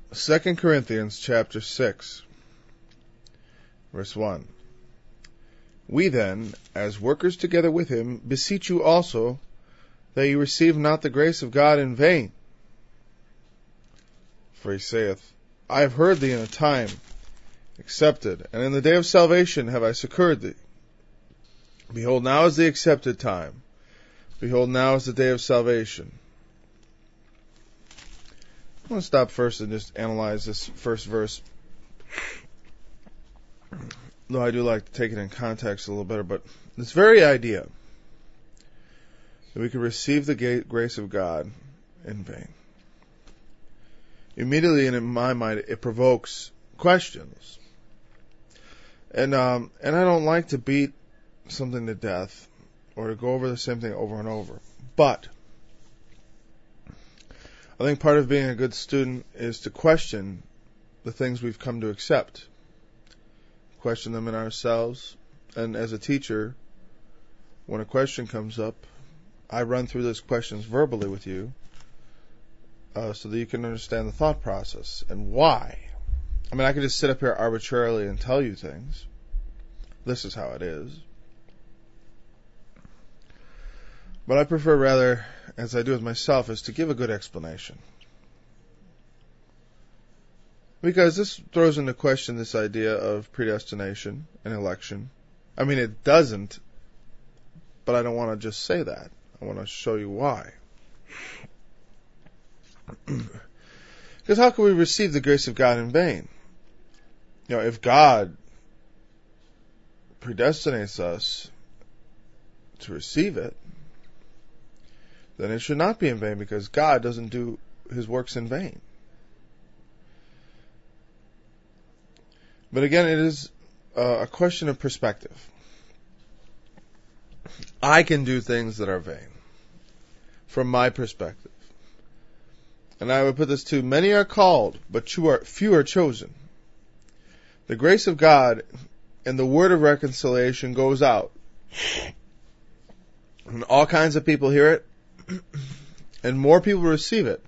2 Corinthians chapter 6, verse 1. We then, as workers together with him, beseech you also that ye receive not the grace of God in vain. For he saith, I have heard thee in a time accepted, and in the day of salvation have I succoured thee. Behold, now is the accepted time. Behold, now is the day of salvation. I'm going to stop first and just analyze this first verse. Though I do like to take it in context a little better, but this very idea that we could receive the grace of God in vain. Immediately, and in my mind, it provokes questions. And I don't like to beat something to death or to go over the same thing over and over. But I think part of being a good student is to question the things we've come to accept. Question them in ourselves. And as a teacher, when a question comes up, I run through those questions verbally with you so that you can understand the thought process and why. I mean, I could just sit up here arbitrarily and tell you things. This is how it is. But I prefer rather, as I do with myself, is to give a good explanation. Because this throws into question this idea of predestination and election. I mean, it doesn't, but I don't want to just say that. I want to show you why. Because how can we receive the grace of God in vain? You know, if God predestinates us to receive it, then it should not be in vain, because God doesn't do his works in vain. But again, it is a question of perspective. I can do things that are vain, from my perspective. And I would put this too: many are called, but few are chosen. The grace of God and the word of reconciliation goes out. And all kinds of people hear it, and more people receive it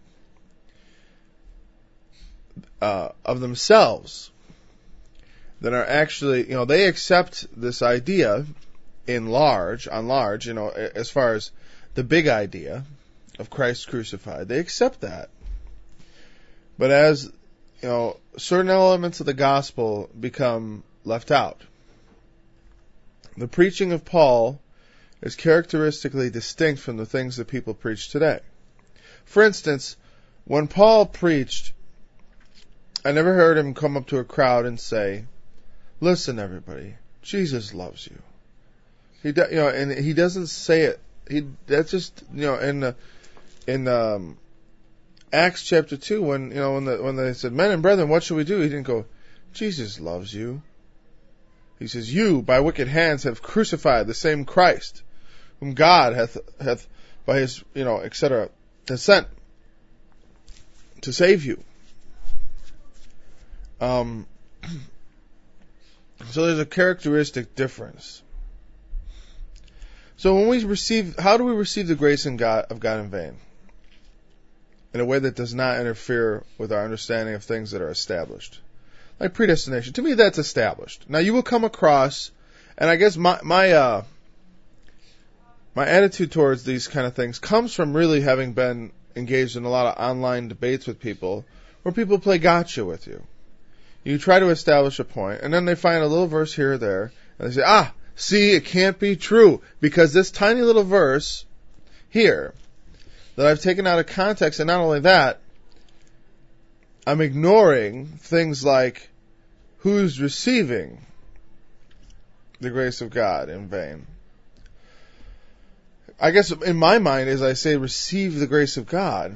of themselves than are actually, they accept this idea on large, as far as the big idea of Christ crucified. They accept that. But as, certain elements of the gospel become left out, the preaching of Paul is characteristically distinct from the things that people preach today. For instance, when Paul preached, I never heard him come up to a crowd and say, "Listen, everybody, Jesus loves you." And he doesn't say it. That's just, in Acts chapter 2, when they said, "Men and brethren, what shall we do?" He didn't go, "Jesus loves you." He says, "You by wicked hands have crucified the same Christ, whom God hath by his, etc., has sent to save you." So there's a characteristic difference. So how do we receive the grace of God in vain? In a way that does not interfere with our understanding of things that are established. Like predestination. To me, that's established. Now, you will come across, and I guess my attitude towards these kind of things comes from really having been engaged in a lot of online debates with people where people play gotcha with you. You try to establish a point, and then they find a little verse here or there, and they say, see, it can't be true, because this tiny little verse here that I've taken out of context, and not only that, I'm ignoring things like who's receiving the grace of God in vain. I guess in my mind, as I say, receive the grace of God,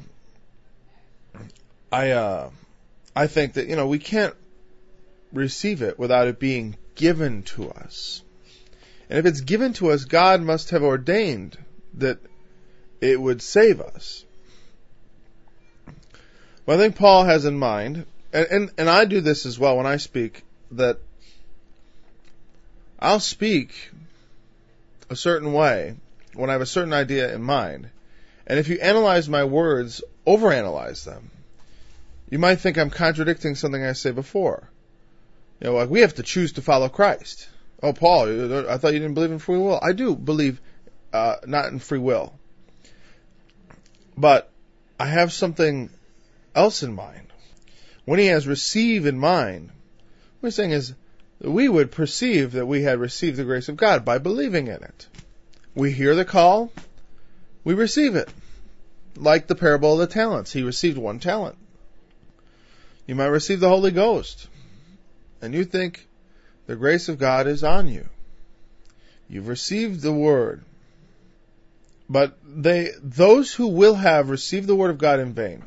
I think that, we can't receive it without it being given to us. And if it's given to us, God must have ordained that it would save us. Well, I think Paul has in mind, and I do this as well when I speak, that I'll speak a certain way when I have a certain idea in mind. And if you analyze my words, overanalyze them, You might think I'm contradicting something I say before. Like we have to choose to follow Christ. Oh, Paul, I thought you didn't believe in free will. I do believe not in free will. But I have something else in mind. When he has receive in mind, what he's saying is that we would perceive that we had received the grace of God by believing in it. We hear the call, we receive it. Like the parable of the talents. He received 1 talent. You might receive the Holy Ghost, and you think the grace of God is on you. You've received the Word. But those who will have received the Word of God in vain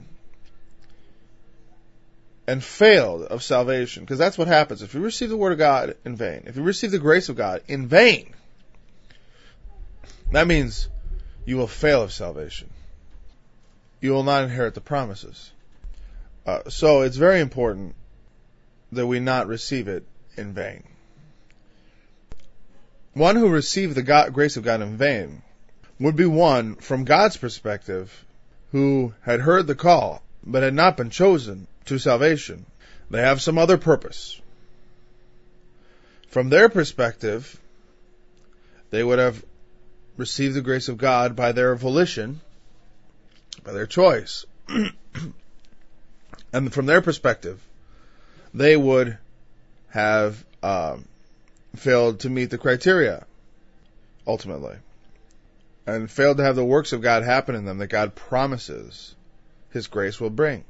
and failed of salvation, because that's what happens. If you receive the Word of God in vain, if you receive the grace of God in vain, that means you will fail of salvation. You will not inherit the promises. So it's very important that we not receive it in vain. One who received the grace of God in vain would be one, from God's perspective, who had heard the call, but had not been chosen to salvation. They have some other purpose. From their perspective, they would have received the grace of God by their volition, by their choice. And from their perspective, they would have failed to meet the criteria, ultimately, and failed to have the works of God happen in them that God promises His grace will bring.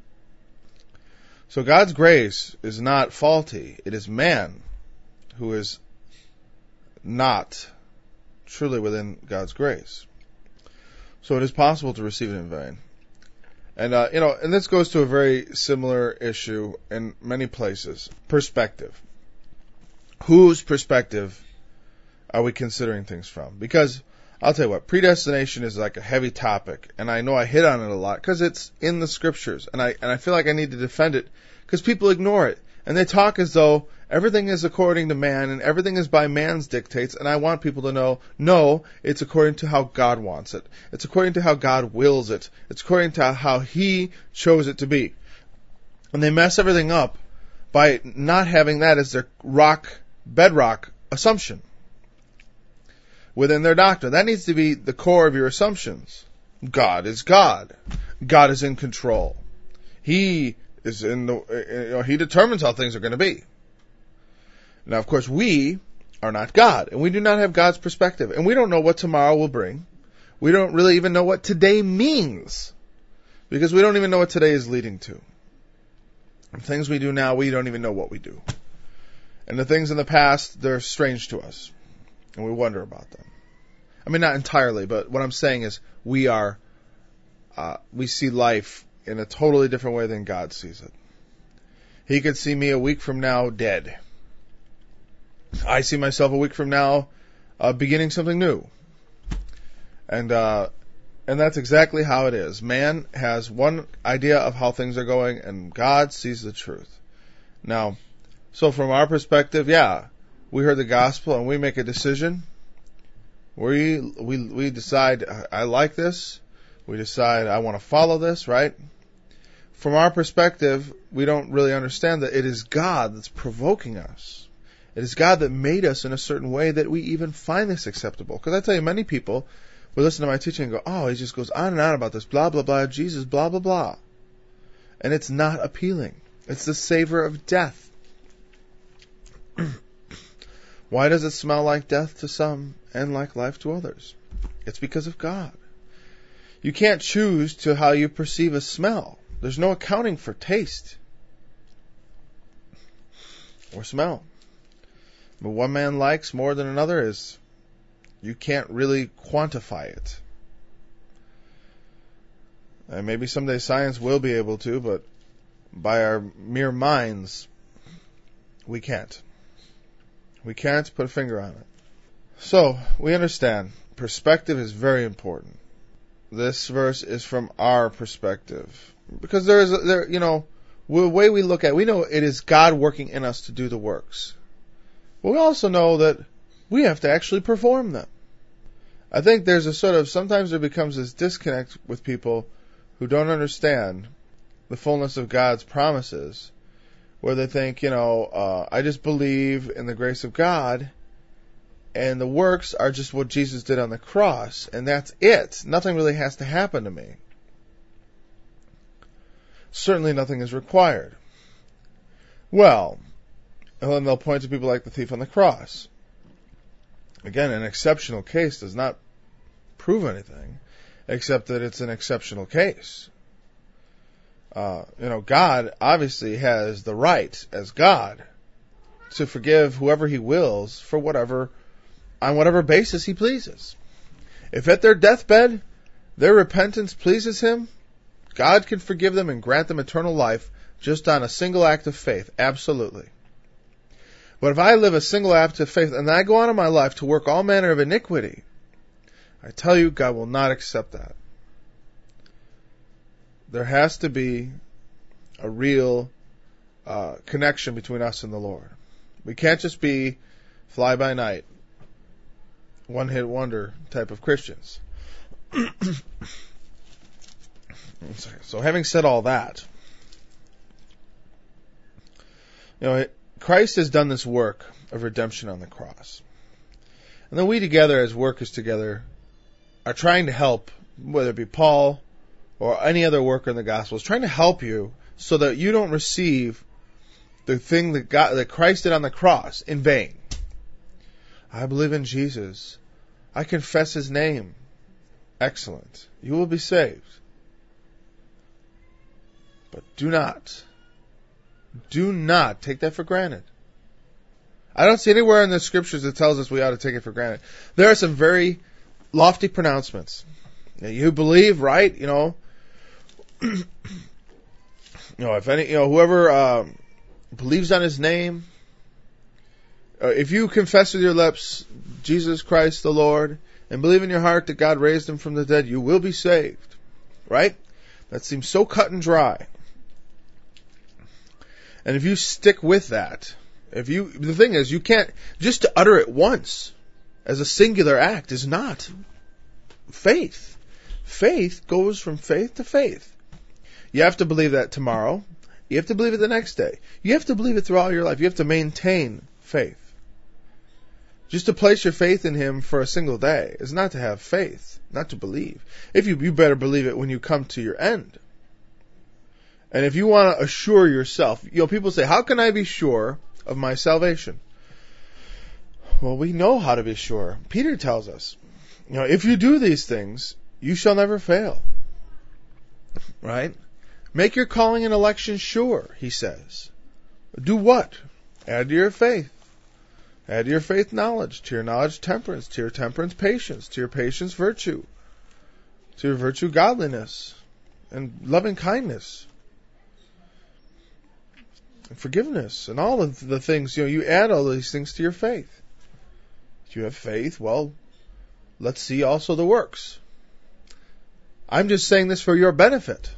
So God's grace is not faulty. It is man who is not truly within God's grace. So it is possible to receive it in vain. And, and this goes to a very similar issue in many places. Perspective. Whose perspective are we considering things from? Because I'll tell you what, predestination is like a heavy topic, and I know I hit on it a lot because it's in the scriptures, and I feel like I need to defend it because people ignore it, and they talk as though everything is according to man and everything is by man's dictates, and I want people to know, no, it's according to how God wants it. It's according to how God wills it. It's according to how He chose it to be. And they mess everything up by not having that as their bedrock assumption within their doctrine. That needs to be the core of your assumptions. God is God. God is in control. He is He determines how things are going to be. Now, of course, we are not God, and we do not have God's perspective, and we don't know what tomorrow will bring. We don't really even know what today means, because we don't even know what today is leading to. The things we do now, we don't even know what we do. And the things in the past, they're strange to us, and we wonder about them. I mean, not entirely, but what I'm saying is we see life in a totally different way than God sees it. He could see me a week from now dead. I see myself a week from now beginning something new. And that's exactly how it is. Man has one idea of how things are going, and God sees the truth. Now, so from our perspective, yeah, we heard the gospel and we make a decision. We decide, I like this. We decide, I want to follow this, right? From our perspective, we don't really understand that it is God that's provoking us. It is God that made us in a certain way that we even find this acceptable. Because I tell you, many people will listen to my teaching and go, oh, he just goes on and on about this, blah, blah, blah, Jesus, blah, blah, blah. And it's not appealing. It's the savor of death. Why does it smell like death to some and like life to others? It's because of God. You can't choose to how you perceive a smell. There's no accounting for taste or smell. But one man likes more than another is, you can't really quantify it. And maybe someday science will be able to, but by our mere minds, we can't. We can't put a finger on it. So, we understand, perspective is very important. This verse is from our perspective. Because the way we look at it, we know it is God working in us to do the works. But we also know that we have to actually perform them. I think there's sometimes there becomes this disconnect with people who don't understand the fullness of God's promises, where they think, I just believe in the grace of God, and the works are just what Jesus did on the cross, and that's it. Nothing really has to happen to me. Certainly nothing is required. Well, and then they'll point to people like the thief on the cross. Again, an exceptional case does not prove anything, except that it's an exceptional case. God obviously has the right, as God, to forgive whoever He wills for on whatever basis He pleases. If at their deathbed their repentance pleases Him, God can forgive them and grant them eternal life just on a single act of faith. Absolutely. But if I live a single act of faith and I go on in my life to work all manner of iniquity, I tell you, God will not accept that. There has to be a real connection between us and the Lord. We can't just be fly-by-night, one-hit wonder type of Christians. So having said all that, Christ has done this work of redemption on the cross. And then we together, as workers together, are trying to help, whether it be Paul or any other worker in the gospel, is trying to help you so that you don't receive the thing that Christ did on the cross in vain. I believe in Jesus. I confess His name. Excellent. You will be saved. But do not take that for granted. I don't see anywhere in the scriptures that tells us we ought to take it for granted. There are some very lofty pronouncements. You believe, right? Whoever believes on His name, if you confess with your lips Jesus Christ the Lord and believe in your heart that God raised Him from the dead, you will be saved. Right? That seems so cut and dry. And if you stick with that, the thing is, you can't, just to utter it once as a singular act is not faith. Faith goes from faith to faith. You have to believe that tomorrow. You have to believe it the next day. You have to believe it throughout your life. You have to maintain faith. Just to place your faith in Him for a single day is not to have faith, not to believe. You better believe it when you come to your end. And if you want to assure yourself, people say, how can I be sure of my salvation? Well, we know how to be sure. Peter tells us, if you do these things, you shall never fail. Right? Make your calling and election sure, he says. Do what? Add to your faith. Add to your faith knowledge. To your knowledge temperance. To your temperance patience. To your patience virtue. To your virtue godliness. And loving kindness. And forgiveness. And all of the things, you add all these things to your faith. If you have faith, well, let's see also the works. I'm just saying this for your benefit.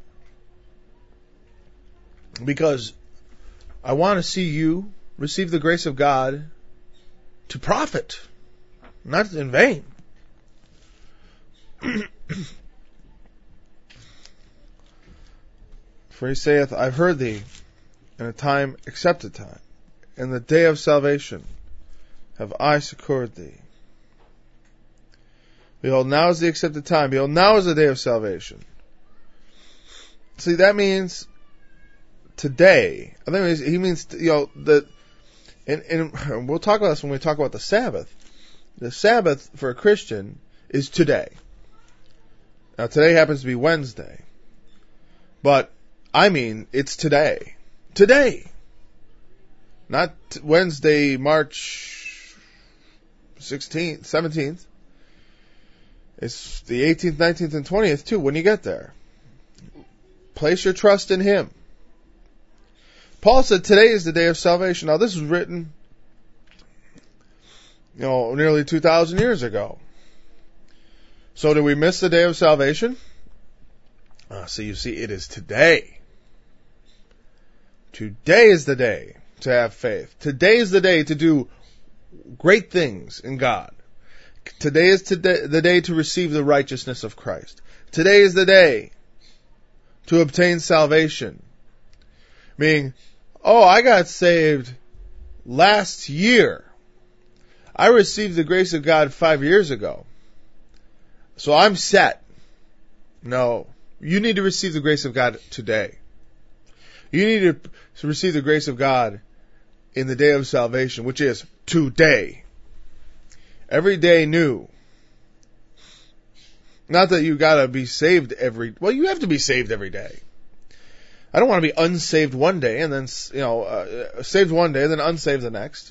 Because I want to see you receive the grace of God to profit, not in vain. For He saith, I've heard thee in a time accepted time. In the day of salvation have I succored thee. Behold, now is the accepted time. Behold, now is the day of salvation. See, that means today. I think he means, and we'll talk about this when we talk about the Sabbath. The Sabbath for a Christian is today. Now, today happens to be Wednesday. But, it's today. Today! Not Wednesday, March 16th, 17th. It's the 18th, 19th, and 20th, too, when you get there. Place your trust in Him. Paul said today is the day of salvation. Now, this was written, nearly 2,000 years ago. So, did we miss the day of salvation? So you see, it is today. Today is the day to have faith. Today is the day to do great things in God. Today is the day to receive the righteousness of Christ. Today is the day to obtain salvation. Meaning, oh, I got saved last year. I received the grace of God 5 years ago. So I'm set. No. You need to receive the grace of God today. You need to receive the grace of God in the day of salvation, which is today. Every day new. Not that you gotta be saved you have to be saved every day. I don't want to be unsaved one day and then, saved one day and then unsaved the next.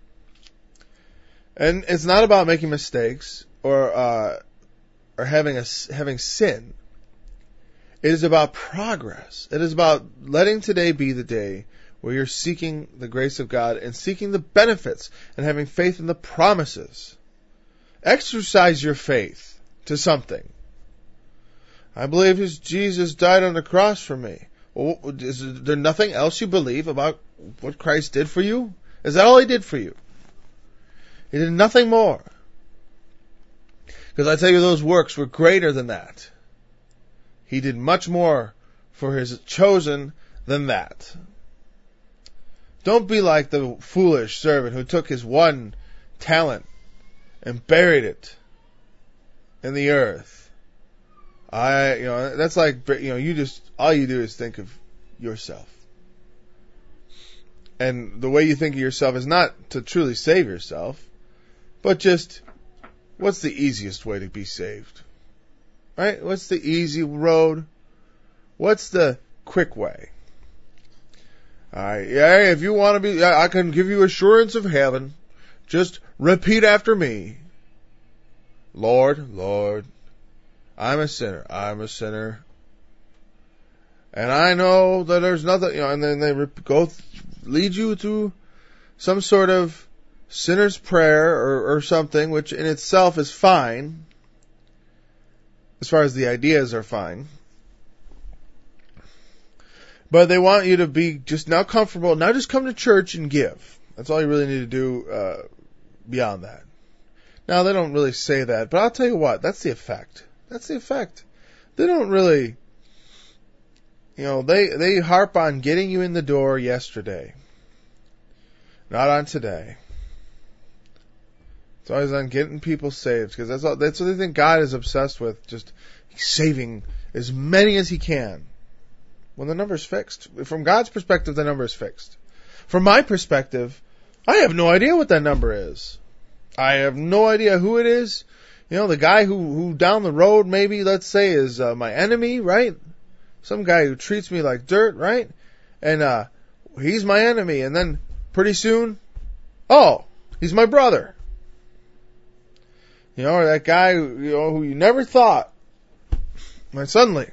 And it's not about making mistakes or having sin. It is about progress. It is about letting today be the day where you're seeking the grace of God and seeking the benefits and having faith in the promises. Exercise your faith to something. I believe Jesus died on the cross for me. Well, is there nothing else you believe about what Christ did for you? Is that all He did for you? He did nothing more. Because I tell you, those works were greater than that. He did much more for His chosen than that. Don't be like the foolish servant who took his one talent and buried it in the earth. That's like, all you do is think of yourself. And the way you think of yourself is not to truly save yourself, but just, what's the easiest way to be saved? Right? What's the easy road? What's the quick way? Alright, if you want to be, I can give you assurance of heaven. Just repeat after me. Lord, Lord, I'm a sinner. And I know that there's nothing, and then they lead you to some sort of sinner's prayer or something, which in itself is fine. As far as the ideas are fine. But they want you to be just now comfortable. Now just come to church and give. That's all you really need to do beyond that. Now, they don't really say that, but I'll tell you what, that's the effect. That's the effect. They don't really, they harp on getting you in the door yesterday. Not on today. It's always on getting people saved, because that's what they think God is obsessed with, just saving as many as He can. When the number's fixed. From God's perspective, the number is fixed. From my perspective, I have no idea what that number is. I have no idea who it is. The guy who down the road maybe, let's say, is my enemy, right? Some guy who treats me like dirt, right? And he's my enemy. And then pretty soon, he's my brother. Or that guy who you never thought. And suddenly,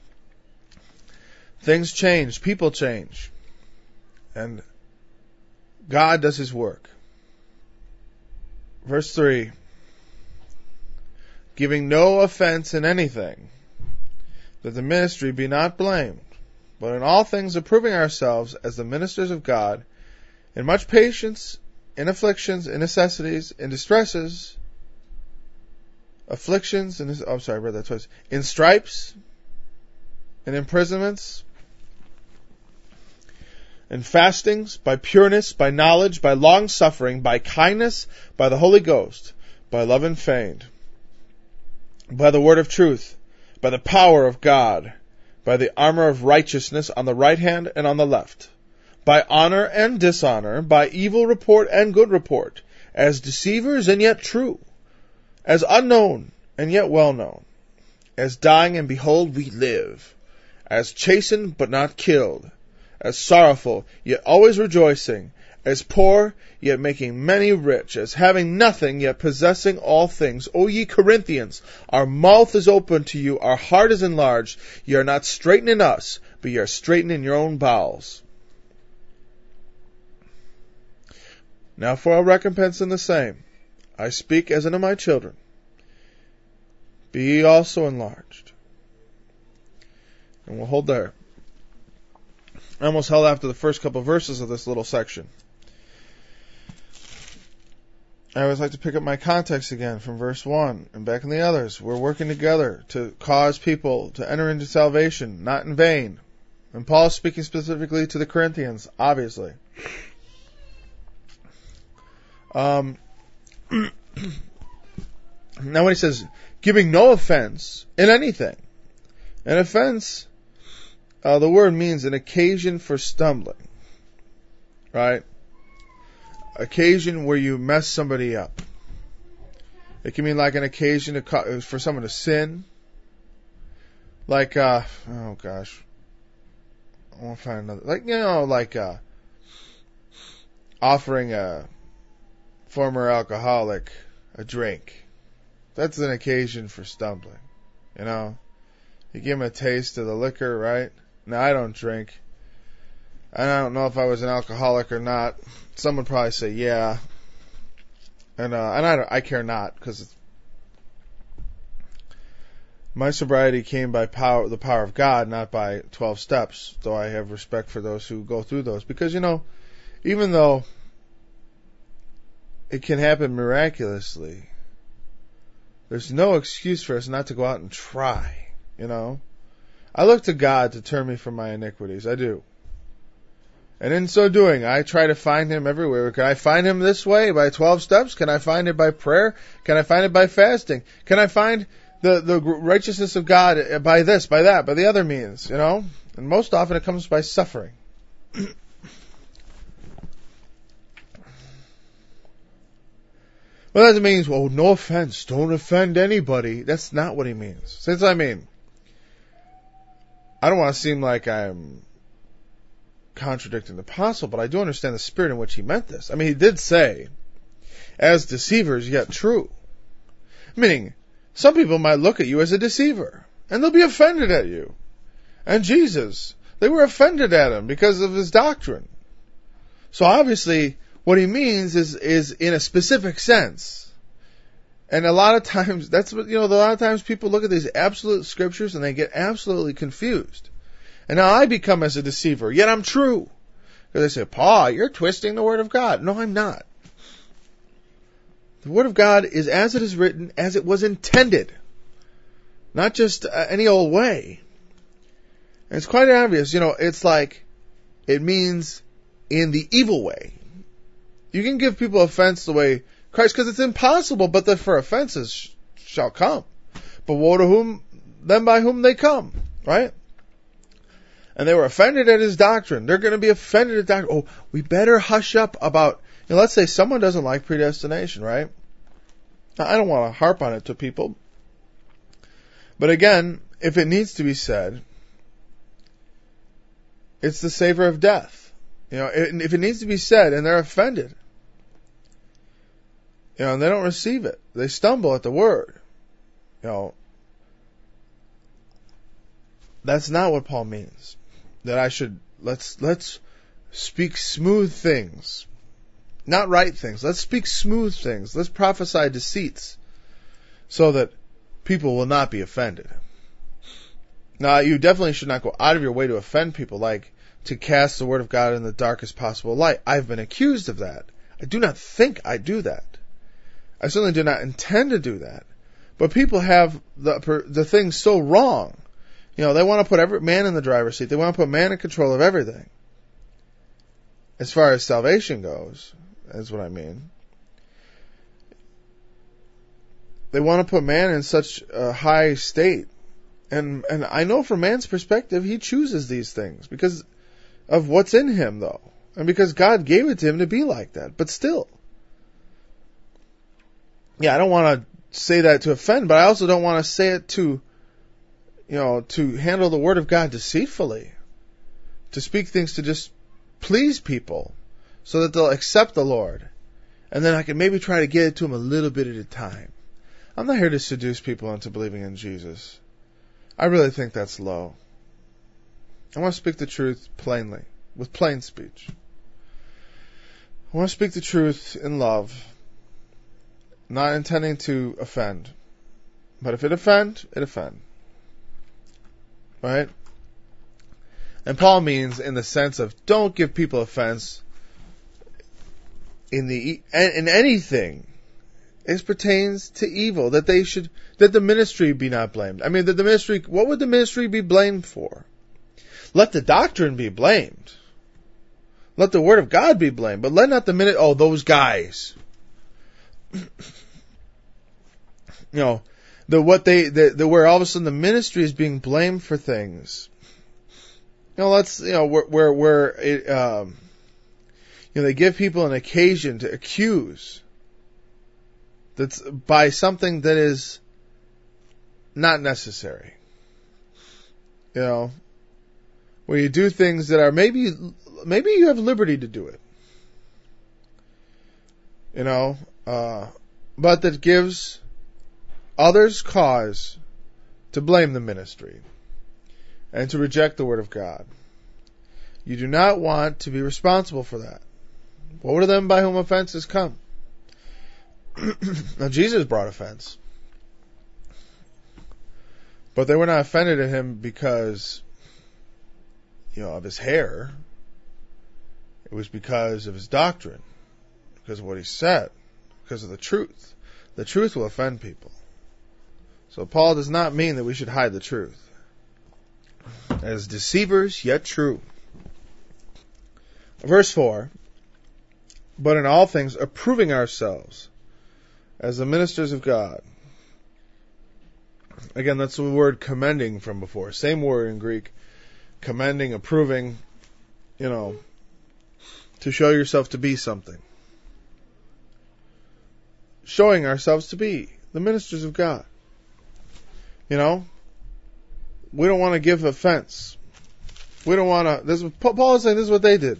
things change, people change, and God does His work. Verse 3, giving no offense in anything, that the ministry be not blamed, but in all things approving ourselves as the ministers of God, in much patience, in afflictions, in necessities, in distresses, afflictions, I read that twice, in stripes, in imprisonments, in fastings, by pureness, by knowledge, by long suffering, by kindness, by the Holy Ghost, by love unfeigned, by the word of truth, by the power of God, by the armor of righteousness on the right hand and on the left, by honor and dishonor, by evil report and good report, as deceivers and yet true, as unknown and yet well known, as dying and behold we live, as chastened but not killed, as sorrowful, yet always rejoicing, as poor, yet making many rich, as having nothing, yet possessing all things. O ye Corinthians, our mouth is open to you, our heart is enlarged. Ye are not straitened in us, but ye are straitened in your own bowels. Now for a recompense in the same, I speak as unto my children. Be ye also enlarged. And we'll hold there. I almost held after the first couple of verses of this little section. I always like to pick up my context again from verse 1 and back in the others. We're working together to cause people to enter into salvation, not in vain. And Paul is speaking specifically to the Corinthians, obviously. Now when he says, giving no offense in anything. An offense, the word means an occasion for stumbling. Right? Occasion where you mess somebody up. It can mean like an occasion for someone to sin. Like, oh gosh. I want to find another. Like, offering a former alcoholic a drink. That's an occasion for stumbling. You give him a taste of the liquor, right? Now, I don't drink. And I don't know if I was an alcoholic or not. Some would probably say, yeah. And I care not, because my sobriety came by the power of God, not by 12 steps, though I have respect for those who go through those. Because, even though it can happen miraculously, there's no excuse for us not to go out and try, I look to God to turn me from my iniquities. I do. And in so doing, I try to find Him everywhere. Can I find Him this way, by 12 steps? Can I find it by prayer? Can I find it by fasting? Can I find the righteousness of God by this, by that, by the other means, And most often it comes by suffering. Well, that means, no offense, don't offend anybody. That's not what he means. Since I don't want to seem like I'm contradicting the apostle, but I do understand the spirit in which he meant this. He did say, as deceivers yet true. Meaning, some people might look at you as a deceiver, and they'll be offended at you. And Jesus, they were offended at him because of his doctrine. So obviously, what he means is in a specific sense. And a lot of times, that's what, a lot of times people look at these absolute scriptures and they get absolutely confused. And now I become as a deceiver, yet I'm true. Because they say, Paul, you're twisting the Word of God. No, I'm not. The Word of God is as it is written, as it was intended. Not just any old way. And it's quite obvious, it's like, it means in the evil way. You can give people offense the way Christ, because it's impossible, but that for offenses shall come. But woe to them by whom they come, right? And they were offended at his doctrine. They're going to be offended at doctrine. Oh, we better hush up about, let's say someone doesn't like predestination, right? Now, I don't want to harp on it to people. But again, if it needs to be said, it's the savor of death. If it needs to be said and they're offended, and they don't receive it, they stumble at the word, that's not what Paul means. That I should, let's speak smooth things. Not right things. Let's speak smooth things. Let's prophesy deceits so that people will not be offended. Now, you definitely should not go out of your way to offend people, like to cast the word of God in the darkest possible light. I've been accused of that. I do not think I do that. I certainly do not intend to do that. But people have the thing so wrong. They want to put every man in the driver's seat. They want to put man in control of everything. As far as salvation goes, that's what I mean. They want to put man in such a high state. And I know from man's perspective, he chooses these things because of what's in him, though. And because God gave it to him to be like that. But still. Yeah, I don't want to say that to offend, but I also don't want to say it to handle the Word of God deceitfully. To speak things to just please people so that they'll accept the Lord. And then I can maybe try to get it to them a little bit at a time. I'm not here to seduce people into believing in Jesus. I really think that's low. I want to speak the truth plainly, with plain speech. I want to speak the truth in love, not intending to offend. But if it offend, it offend. Right? And Paul means in the sense of don't give people offense in anything. It pertains to evil, that the ministry be not blamed. I mean, that the ministry, what would the ministry be blamed for? Let the doctrine be blamed. Let the word of God be blamed, but let not those guys. Where all of a sudden the ministry is being blamed for things. They give people an occasion to accuse. That's by something that is not necessary. Where you do things that are maybe you have liberty to do it. But that gives others cause to blame the ministry and to reject the word of God. You do not want to be responsible for that. Woe to them by whom offenses come. Now, Jesus brought offense. But they were not offended at him because, of his hair. It was because of his doctrine, because of what he said, because of the truth. The truth will offend people. So Paul does not mean that we should hide the truth. As deceivers, yet true. Verse 4, but in all things approving ourselves as the ministers of God. Again, that's the word commending from before. Same word in Greek. Commending, approving, to show yourself to be something. Showing ourselves to be the ministers of God. We don't want to give offense. We don't want to. Paul is saying this is what they did.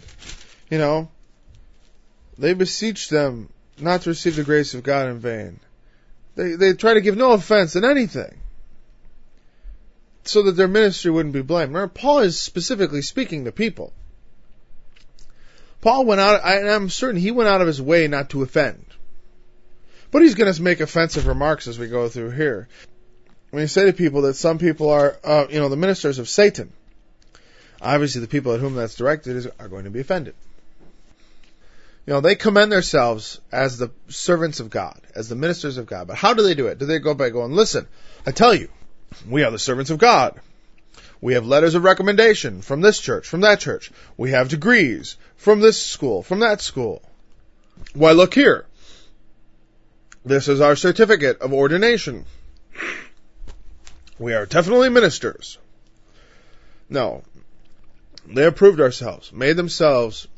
They beseech them not to receive the grace of God in vain. They try to give no offense in anything, so that their ministry wouldn't be blamed. Remember, Paul is specifically speaking to people. Paul went out, and I'm certain he went out of his way not to offend. But he's going to make offensive remarks as we go through here. When you say to people that some people are, the ministers of Satan, obviously the people at whom that's directed are going to be offended. They commend themselves as the servants of God, as the ministers of God. But how do they do it? Do they go by going, listen, I tell you, we are the servants of God. We have letters of recommendation from this church, from that church. We have degrees from this school, from that school. Why, look here. This is our certificate of ordination. We are definitely ministers. No. They approved ourselves, made themselves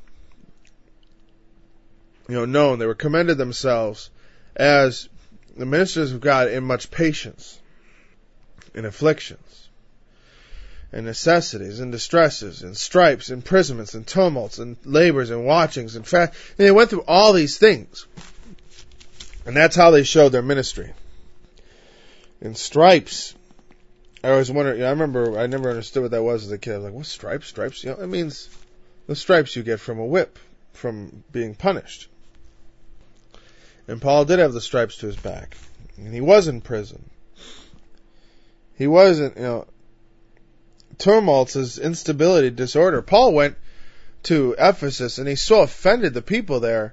known. They were commended themselves as the ministers of God in much patience, in afflictions, in necessities, in distresses, in stripes, imprisonments, in tumults, in labors, and watchings, and fast. And they went through all these things. And that's how they showed their ministry. In stripes. I always wondered, I never understood what that was as a kid. I was like, what's stripes? Stripes? It means the stripes you get from a whip, from being punished. And Paul did have the stripes to his back. And he was in prison. He wasn't, tumults, his instability, disorder. Paul went to Ephesus and he so offended the people there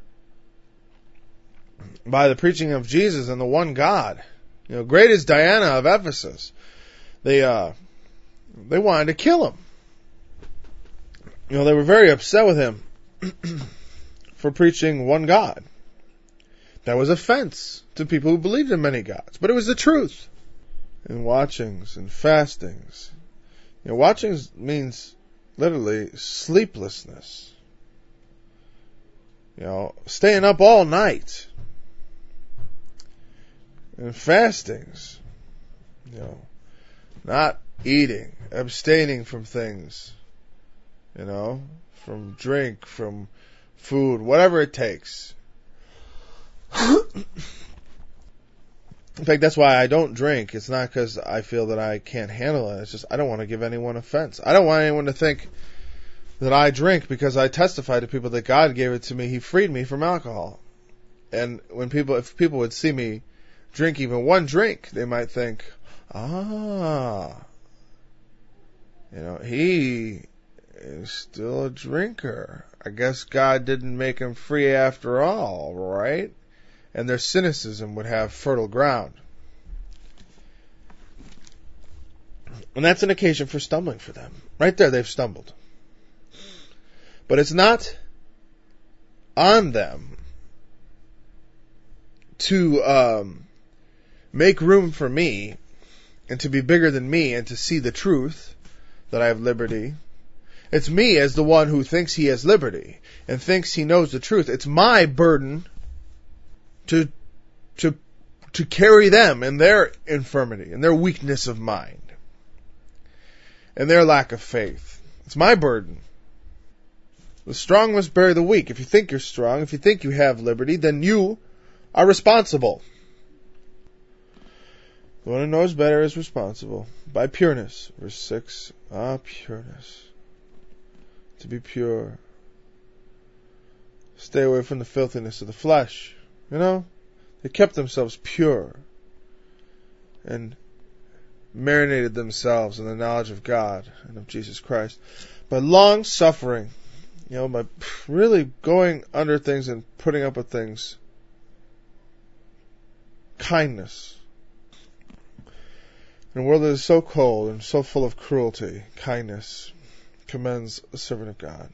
by the preaching of Jesus and the one God. Great is Diana of Ephesus. They wanted to kill him. They were very upset with him for preaching one God. That was offense to people who believed in many gods. But it was the truth. In watchings and fastings. Watchings means literally sleeplessness. Staying up all night. And fastings. Not eating, abstaining from things. From drink, from food, whatever it takes. In fact, that's why I don't drink. It's not because I feel that I can't handle it. It's just I don't want to give anyone offense. I don't want anyone to think that I drink because I testify to people that God gave it to me. He freed me from alcohol. And if people would see me drink even one drink, they might think, he is still a drinker. I guess God didn't make him free after all, right? and their cynicism would have fertile ground. And that's an occasion for stumbling for them. Right there, they've stumbled. But it's not on them to make room for me and to be bigger than me and to see the truth that I have liberty. It's me as the one who thinks he has liberty and thinks he knows the truth. It's my burden to carry them in their infirmity and their weakness of mind and their lack of faith. It's my burden. The strong must bear the weak. If you think you're strong, if you think you have liberty, then you are responsible. The one who knows better is responsible. By pureness. Verse 6. Pureness. To be pure. Stay away from the filthiness of the flesh. You know? They kept themselves pure. And marinated themselves in the knowledge of God and of Jesus Christ. By long suffering. You know, by really going under things and putting up with things. Kindness. In a world that is so cold and so full of cruelty, kindness commends a servant of God.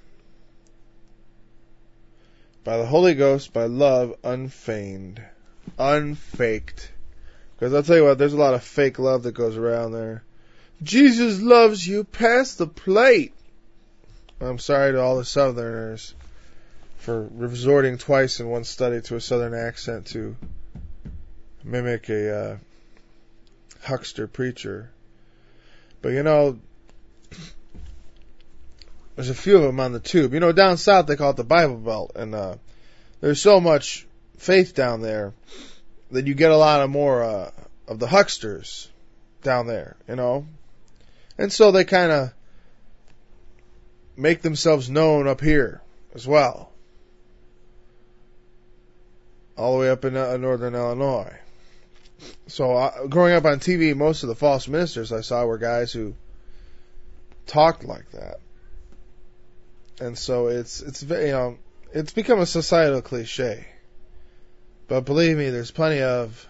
By the Holy Ghost, by love unfeigned, unfaked. Because I'll tell you what, there's a lot of fake love that goes around there. Jesus loves you, pass the plate. I'm sorry to all the Southerners for resorting twice in one study to a Southern accent to mimic a huckster preacher. But you know, there's a few of them on the tube. You know, down south they call it the Bible Belt, and there's so much faith down there that you get a lot of more of the hucksters down there, you know. And so they kind of make themselves known up here as well. All the way up in northern Illinois. So growing up on TV, most of the false ministers I saw were guys who talked like that. And so it's very, it's become a societal cliche. But believe me, there's plenty of,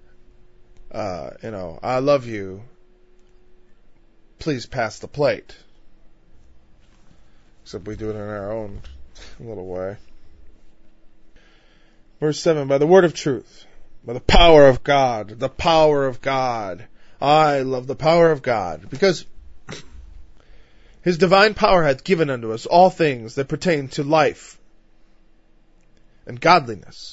I love you. Please pass the plate. Except we do it in our own little way. Verse 7, by the word of truth, by the power of God, the power of God. I love the power of God, because His divine power hath given unto us all things that pertain to life and godliness.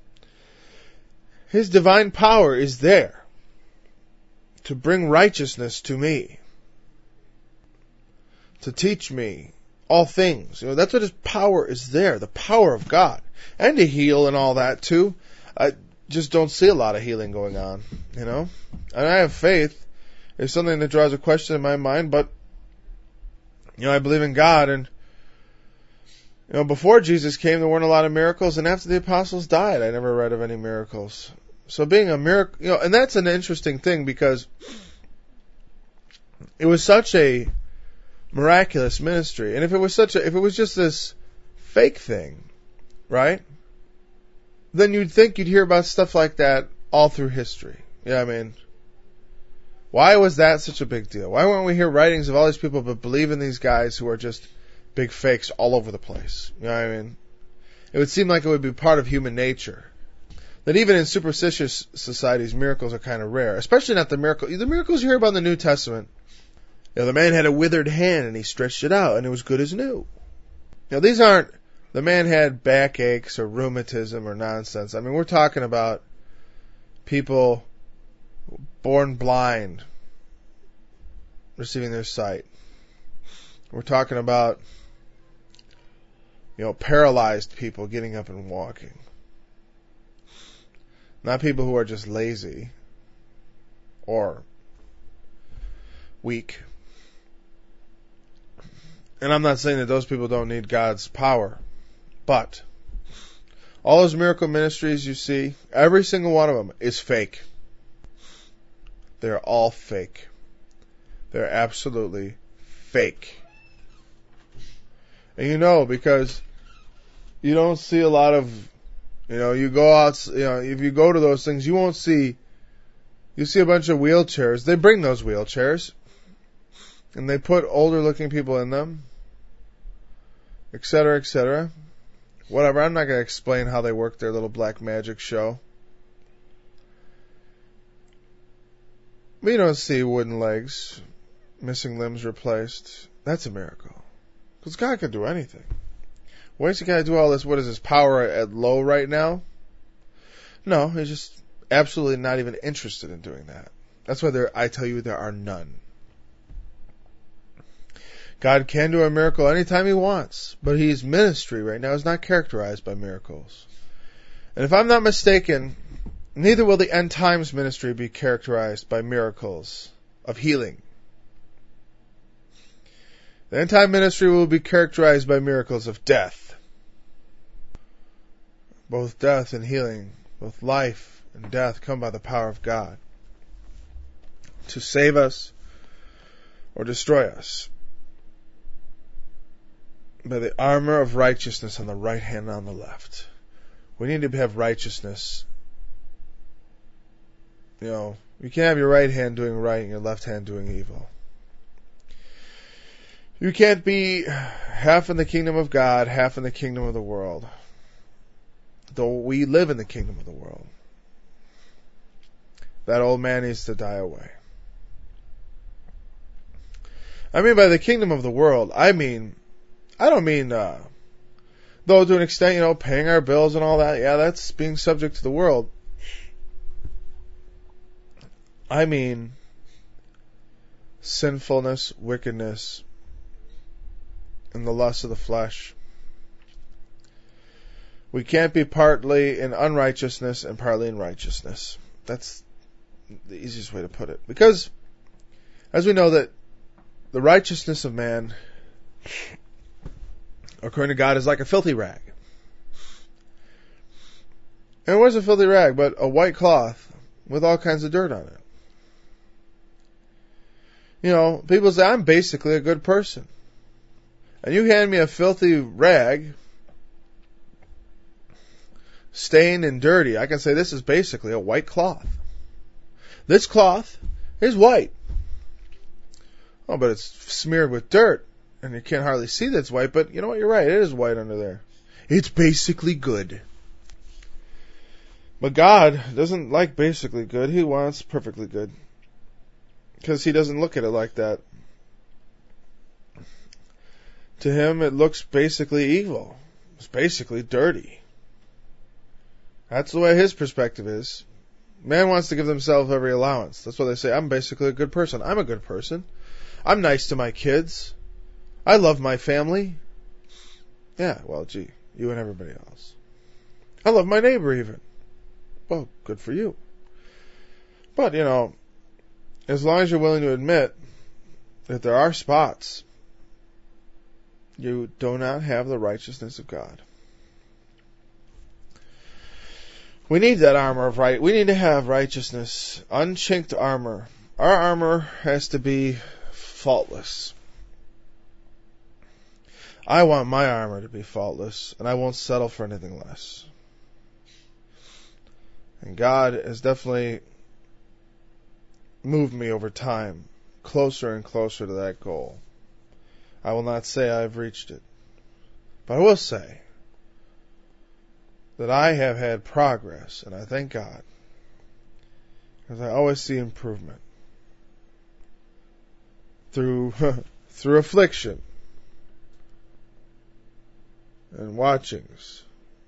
His divine power is there to bring righteousness to me, to teach me all things. You know, that's what His power is there, the power of God. And to heal and all that too. I just don't see a lot of healing going on, you know. And I have faith. It's something that draws a question in my mind, but you know, I believe in God, and you know, before Jesus came, there weren't a lot of miracles, and after the apostles died, I never read of any miracles. So being a miracle, you know, and that's an interesting thing, because it was such a miraculous ministry, and if it was just this fake thing, right? Then you'd think you'd hear about stuff like that all through history. You know what I mean? Why was that such a big deal? Why weren't we hear writings of all these people but believe in these guys who are just big fakes all over the place? You know what I mean? It would seem like it would be part of human nature. That even in superstitious societies, miracles are kind of rare. Especially not the miracles you hear about in the New Testament. You know, the man had a withered hand and he stretched it out and it was good as new. You know, these aren't, the man had backaches or rheumatism or nonsense. I mean, we're talking about people born blind receiving their sight. We're talking about, you know, paralyzed people getting up and walking. Not people who are just lazy or weak. And I'm not saying that those people don't need God's power. But all those miracle ministries you see, every single one of them is fake. They're all fake. They're absolutely fake. And you know, because you don't see a lot of You go out, if you go to those things, you won't see, you see a bunch of wheelchairs. They bring those wheelchairs, and they put older looking people in them, etc., etc. Whatever, I'm not going to explain how they work their little black magic show. But you don't see wooden legs, missing limbs replaced. That's a miracle. Because God can do anything. Why is he going to do all this? What is his power at low right now? No, he's just absolutely not even interested in doing that. That's why I tell you there are none. God can do a miracle anytime he wants, but his ministry right now is not characterized by miracles. And if I'm not mistaken, neither will the end times ministry be characterized by miracles of healing. The end time ministry will be characterized by miracles of death. Both death and healing, both life and death come by the power of God to save us or destroy us. By the armor of righteousness on the right hand and on the left. We need to have righteousness. You can't have your right hand doing right and your left hand doing evil. You can't be half in the kingdom of God, half in the kingdom of the world. Though we live in the kingdom of the world. That old man needs to die away. I mean by the kingdom of the world, I don't mean, though to an extent, paying our bills and all that, yeah, that's being subject to the world. I mean sinfulness, wickedness, and the lust of the flesh. We can't be partly in unrighteousness and partly in righteousness. That's the easiest way to put it. Because, as we know that the righteousness of man, according to God, is like a filthy rag. And what is a filthy rag but a white cloth with all kinds of dirt on it? People say, I'm basically a good person. And you hand me a filthy rag, stained and dirty, I can say this is basically a white cloth. This cloth is white. Oh, but it's smeared with dirt. And you can't hardly see that it's white, but you know what? You're right. It is white under there. It's basically good. But God doesn't like basically good. He wants perfectly good. Because he doesn't look at it like that. To him, it looks basically evil. It's basically dirty. That's the way his perspective is. Man wants to give themselves every allowance. That's why they say, I'm basically a good person. I'm a good person. I'm nice to my kids. I love my family. Yeah, well, gee, you and everybody else. I love my neighbor even. Well, good for you. But, as long as you're willing to admit that there are spots, you do not have the righteousness of God. We need that armor of right. We need to have righteousness, unchinked armor. Our armor has to be faultless. I want my armor to be faultless, and I won't settle for anything less. And God has definitely moved me over time closer and closer to that goal. I will not say I've reached it, but I will say that I have had progress, and I thank God, because I always see improvement through affliction and watchings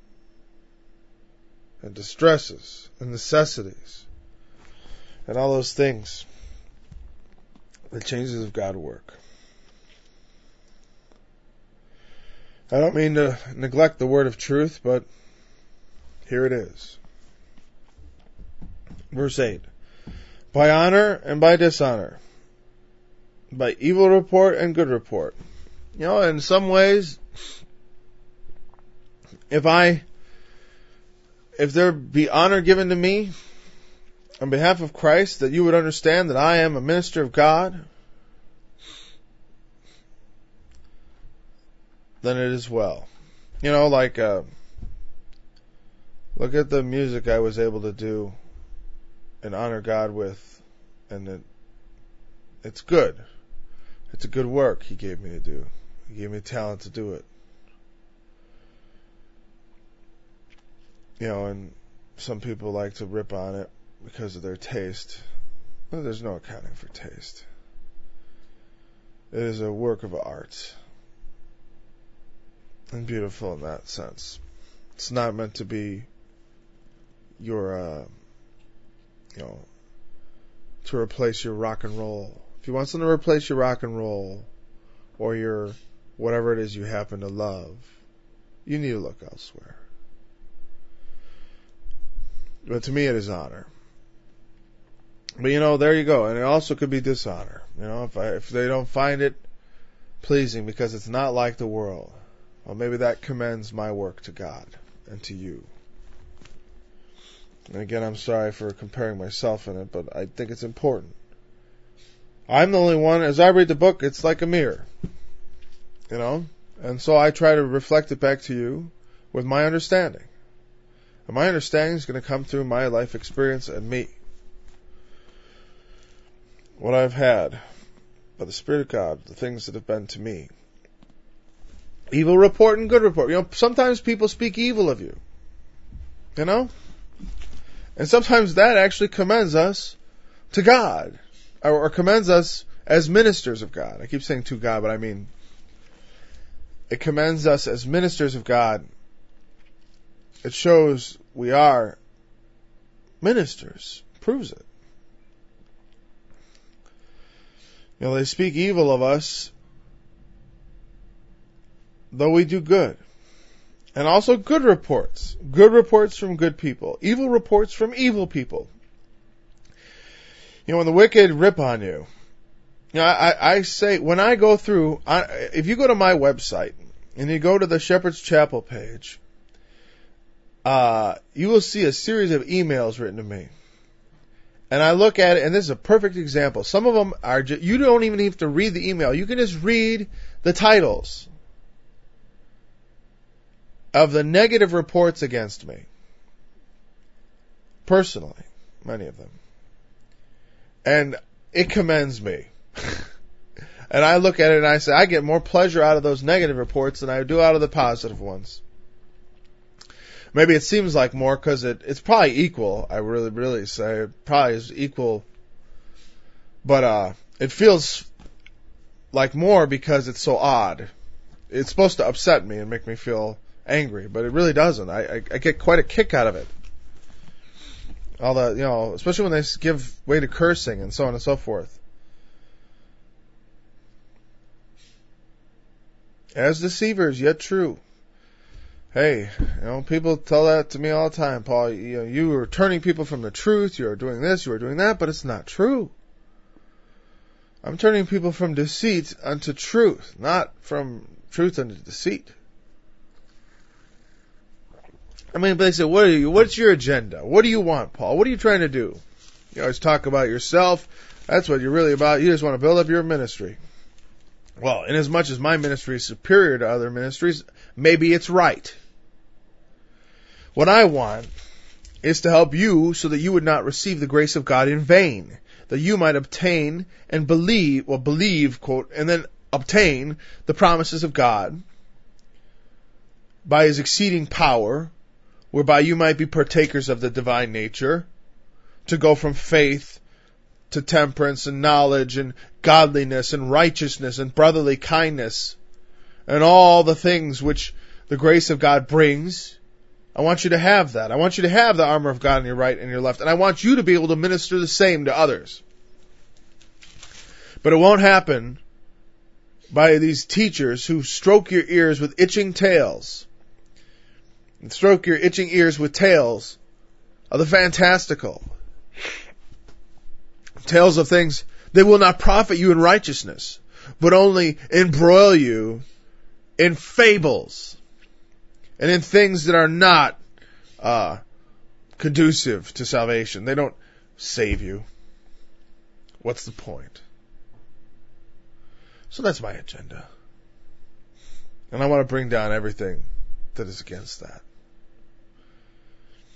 and distresses and necessities and all those things. The changes of God work. I don't mean to neglect the word of truth, but here it is. Verse 8. By honor and by dishonor, by evil report and good report. In some ways, if there be honor given to me on behalf of Christ, that you would understand that I am a minister of God, then it is well. Look at the music I was able to do and honor God with, and it's good. It's a good work He gave me to do. He gave me talent to do it. And some people like to rip on it because of their taste. Well, there's no accounting for taste. It is a work of art. And beautiful in that sense. It's not meant to be your, to replace your rock and roll. If you want something to replace your rock and roll, or your whatever it is you happen to love, you need to look elsewhere. But to me, it is honor. But there you go. And it also could be dishonor. If they don't find it pleasing because it's not like the world, well, maybe that commends my work to God and to you. And again, I'm sorry for comparing myself in it, but I think it's important. I'm the only one, as I read the book, it's like a mirror. And so I try to reflect it back to you with my understanding. And my understanding is going to come through my life experience and me. What I've had by the Spirit of God, the things that have been to me. Evil report and good report. Sometimes people speak evil of you. And sometimes that actually commends us to God. Or commends us as ministers of God. I keep saying to God, but I mean, it commends us as ministers of God. It shows we are ministers. Proves it. They speak evil of us, though we do good. And also good reports. Good reports from good people. Evil reports from evil people. When the wicked rip on you, I say, when I go through, if you go to my website, and you go to the Shepherd's Chapel page, you will see a series of emails written to me. And I look at it, and this is a perfect example. Some of them are, you don't even have to read the email. You can just read the titles of the negative reports against me. Personally, many of them. And it commends me. And I look at it and I say, I get more pleasure out of those negative reports than I do out of the positive ones. Maybe it seems like more because it's probably equal. I really say it probably is equal. But it feels like more because it's so odd. It's supposed to upset me and make me feel angry, but it really doesn't. I get quite a kick out of it. All the, especially when they give way to cursing and so on and so forth. As deceivers, yet true. Hey, people tell that to me all the time, Paul. You are turning people from the truth. You are doing this, you are doing that, but it's not true. I'm turning people from deceit unto truth, not from truth unto deceit. But they say, what's your agenda? What do you want, Paul? What are you trying to do? You always talk about yourself. That's what you're really about. You just want to build up your ministry. Well, inasmuch as my ministry is superior to other ministries, maybe it's right. What I want is to help you so that you would not receive the grace of God in vain, that you might obtain and believe, quote, and then obtain the promises of God by His exceeding power, whereby you might be partakers of the divine nature, to go from faith to temperance and knowledge and godliness and righteousness and brotherly kindness and all the things which the grace of God brings. I want you to have that. I want you to have the armor of God on your right and your left. And I want you to be able to minister the same to others. But it won't happen by these teachers who stroke your ears with itching tails. And stroke your itching ears with tales of the fantastical. Tales of things that will not profit you in righteousness, but only embroil you in fables and in things that are not conducive to salvation. They don't save you. What's the point? So that's my agenda. And I want to bring down everything that is against that.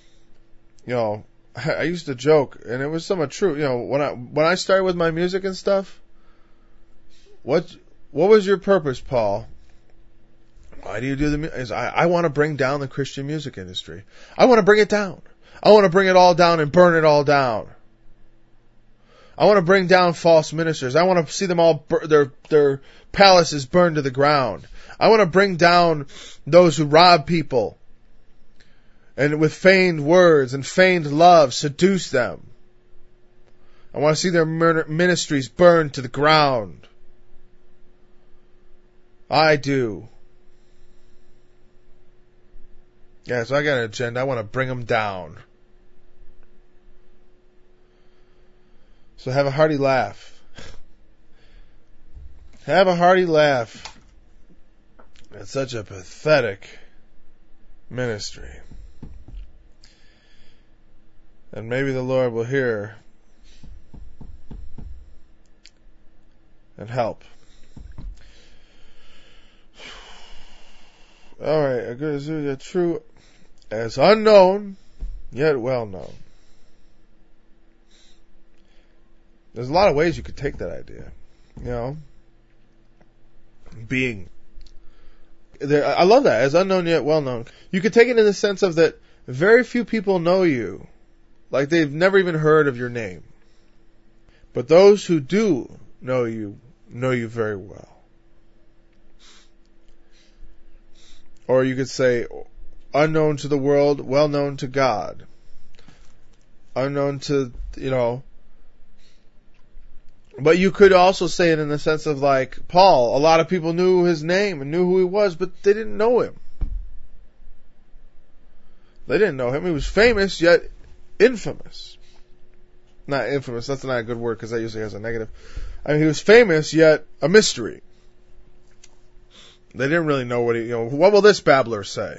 I used to joke, and it was somewhat true. When I started with my music and stuff, what was your purpose, Paul? Why do you do the music? I want to bring down the Christian music industry. I want to bring it down. I want to bring it all down and burn it all down. I want to bring down false ministers. I want to see them all, their palaces burned to the ground. I want to bring down those who rob people and with feigned words and feigned love seduce them. I want to see their ministries burned to the ground. I do. Yeah, so I got an agenda. I want to bring them down. So have a hearty laugh. Have a hearty laugh at such a pathetic ministry. And maybe the Lord will hear and help. Alright, a good is true as unknown, yet well known. There's a lot of ways you could take that idea. I love that, as unknown yet well known. You could take it in the sense of that very few people know you. Like they've never even heard of your name. But those who do know you very well. Or you could say, unknown to the world, well known to God. Unknown to, But you could also say it in the sense of like Paul. A lot of people knew his name and knew who he was, but they didn't know him. They didn't know him. He was famous, yet infamous. Not infamous, that's not a good word because that usually has a negative. I mean, he was famous, yet a mystery. They didn't really know what will this babbler say?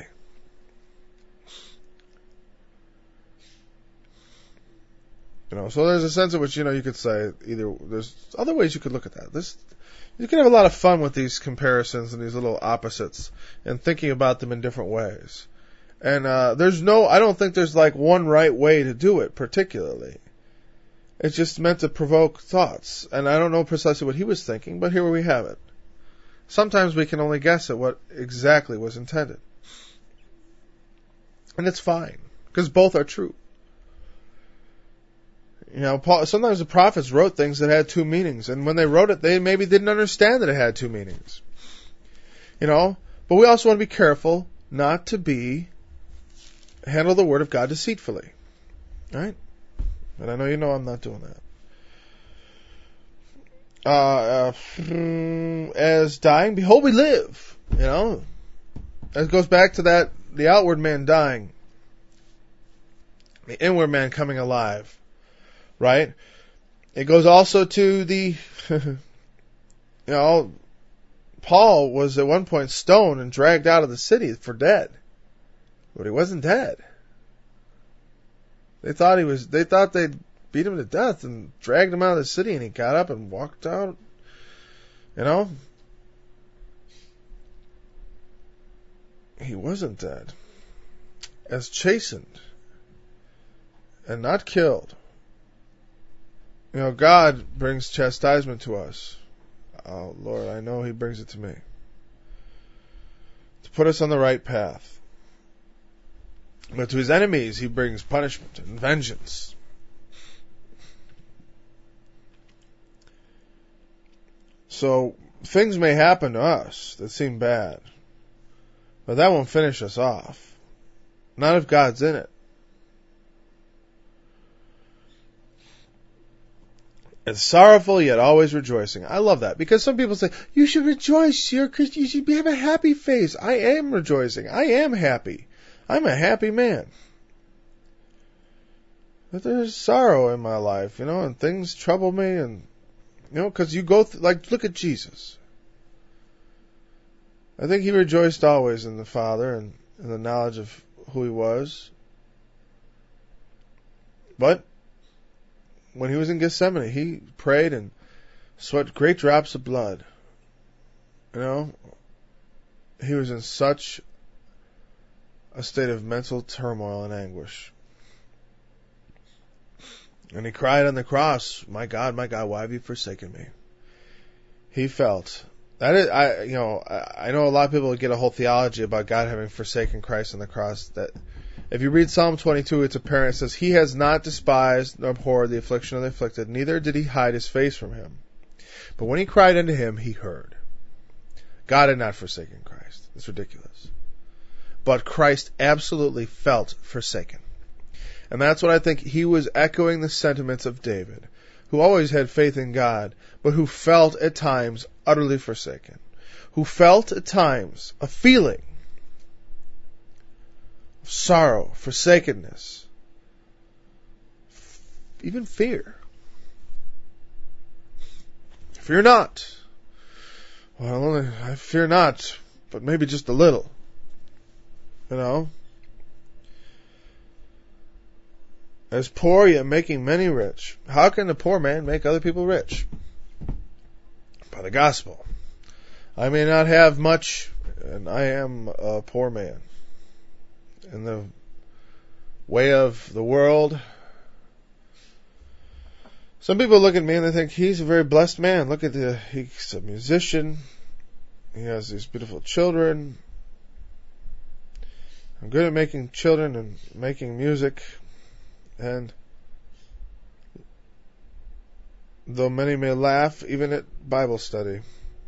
So there's a sense in which, you could say there's other ways you could look at that. You can have a lot of fun with these comparisons and these little opposites and thinking about them in different ways. And I don't think there's like one right way to do it particularly. It's just meant to provoke thoughts. And I don't know precisely what he was thinking, but here we have it. Sometimes we can only guess at what exactly was intended. And it's fine, because both are true. Sometimes the prophets wrote things that had two meanings, and when they wrote it, they maybe didn't understand that it had two meanings. But we also want to be careful not to handle the word of God deceitfully. Right? And I know I'm not doing that. As dying, behold, we live. That goes back to the outward man dying, the inward man coming alive. Right? It goes also to the, Paul was at one point stoned and dragged out of the city for dead. But he wasn't dead. They thought they'd beat him to death and dragged him out of the city, and he got up and walked out. He wasn't dead. As chastened and not killed. God brings chastisement to us. Oh, Lord, I know He brings it to me. To put us on the right path. But to His enemies, He brings punishment and vengeance. So, things may happen to us that seem bad. But that won't finish us off. Not if God's in it. It's sorrowful, yet always rejoicing. I love that. Because some people say, you should rejoice. You're a Christian. You should have a happy face. I am rejoicing. I am happy. I'm a happy man. But there's sorrow in my life, and things trouble me. And, because you go look at Jesus. I think He rejoiced always in the Father and in the knowledge of who He was. But when He was in Gethsemane, He prayed and sweat great drops of blood. He was in such a state of mental turmoil and anguish. And he cried on the cross, my God, why have you forsaken me? He felt that is, I know a lot of people get a whole theology about God having forsaken Christ on the cross. That if you read Psalm 22, it's apparent. It says, He has not despised nor abhorred the affliction of the afflicted, neither did He hide His face from him. But when he cried unto Him, He heard. God had not forsaken Christ. It's ridiculous. But Christ absolutely felt forsaken. And that's what I think he was echoing the sentiments of David, who always had faith in God, but who felt at times utterly forsaken, who felt at times a feeling of sorrow, forsakenness, even fear. Fear not. Well, I fear not, but maybe just a little. You know? As poor, yet making many rich. How can the poor man make other people rich? By the gospel. I may not have much, and I am a poor man. In the way of the world, some people look at me and they think he's a very blessed man. Look at he's a musician. He has these beautiful children. I'm good at making children and making music. And though many may laugh, even at Bible study,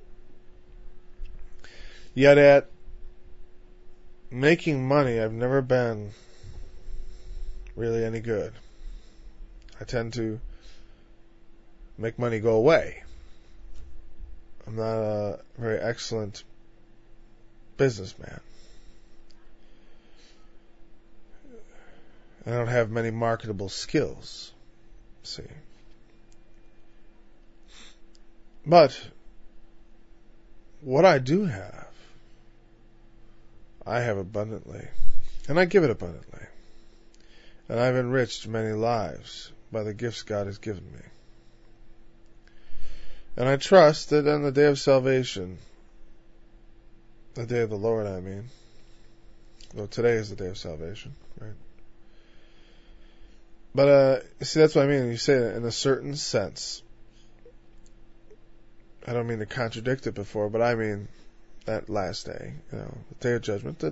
yet at making money, I've never been really any good. I tend to make money go away. I'm not a very excellent businessman. I don't have many marketable skills, see. But what I do have, I have abundantly, and I give it abundantly. And I've enriched many lives by the gifts God has given me. And I trust that on the day of salvation, the day of the Lord, I mean, though today is the day of salvation, right? But, see, that's what I mean. You say it in a certain sense. I don't mean to contradict it before, but I mean that last day, the day of judgment, that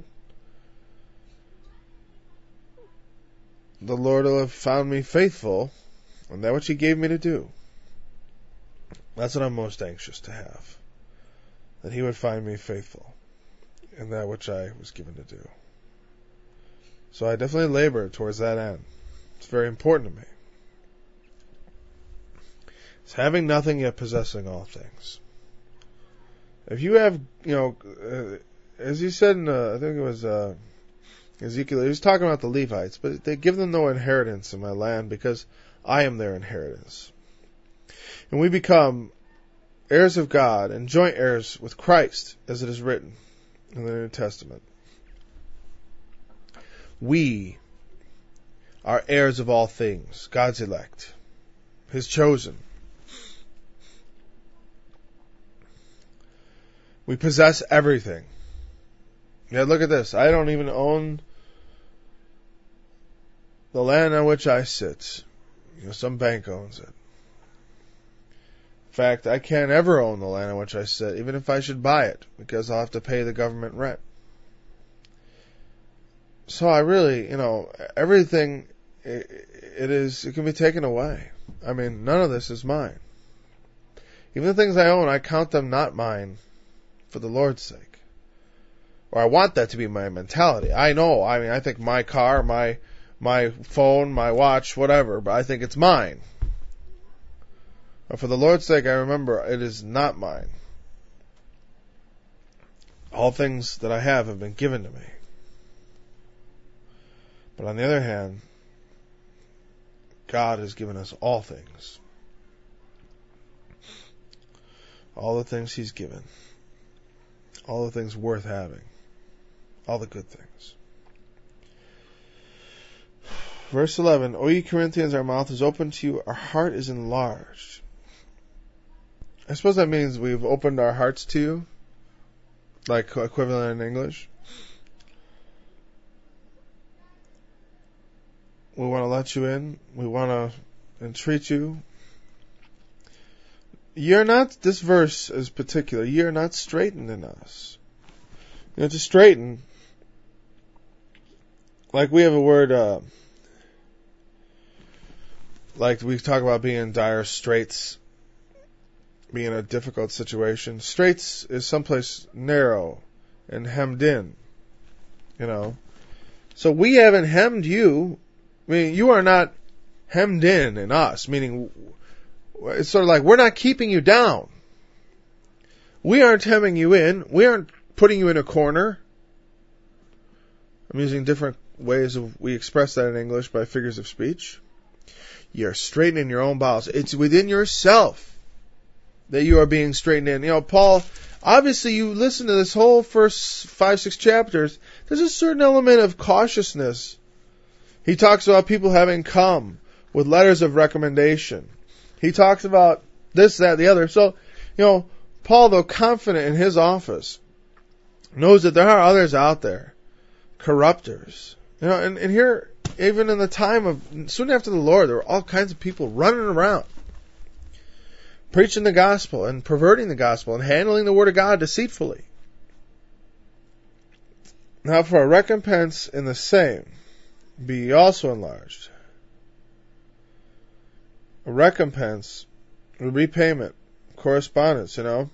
the Lord will have found me faithful in that which He gave me to do. That's what I'm most anxious to have. That He would find me faithful in that which I was given to do. So I definitely labor towards that end. It's very important to me. It's having nothing yet possessing all things. If you have, as He said in, I think it was Ezekiel, He was talking about the Levites, but they give them no inheritance in my land because I am their inheritance. And we become heirs of God and joint heirs with Christ, as it is written in the New Testament. We are heirs of all things, God's elect, His chosen. We possess everything. Yeah, look at this. I don't even own the land on which I sit. Some bank owns it. In fact, I can't ever own the land on which I sit, even if I should buy it, because I'll have to pay the government rent. So I really, everything, it can be taken away. I mean, none of this is mine. Even the things I own, I count them not mine for the Lord's sake. Or I want that to be my mentality. I think my car, my phone, my watch, whatever, but I think it's mine. But for the Lord's sake, I remember it is not mine. All things that I have been given to me. But on the other hand, God has given us all things. All the things He's given. All the things worth having. All the good things. Verse 11, O ye Corinthians, our mouth is open to you, our heart is enlarged. I suppose that means we've opened our hearts to you, like equivalent in English. We want to let you in. We want to and treat you. You're not, this verse is particular, you're not straightened in us. You know, to straighten, like we have a word, like we talk about being in dire straits, being in a difficult situation. Straits is someplace narrow and hemmed in, you know. So we haven't hemmed you. I mean, you are not hemmed in us, meaning it's sort of like we're not keeping you down. We aren't hemming you in. We aren't putting you in a corner. I'm using different ways we express that in English by figures of speech. You're straightening your own bowels. It's within yourself that you are being straightened in. You know, Paul, obviously you listen to this whole first 5-6 chapters, there's a certain element of cautiousness. He talks about people having come with letters of recommendation. He talks about this, that, the other. So, you know, Paul, though confident in his office, knows that there are others out there, corrupters. You know, and here, even in the time of, soon after the Lord, there were all kinds of people running around, preaching the gospel and perverting the gospel and handling the word of God deceitfully. Now for a recompense in the same, be ye also enlarged. A recompense, a repayment, correspondence, you know.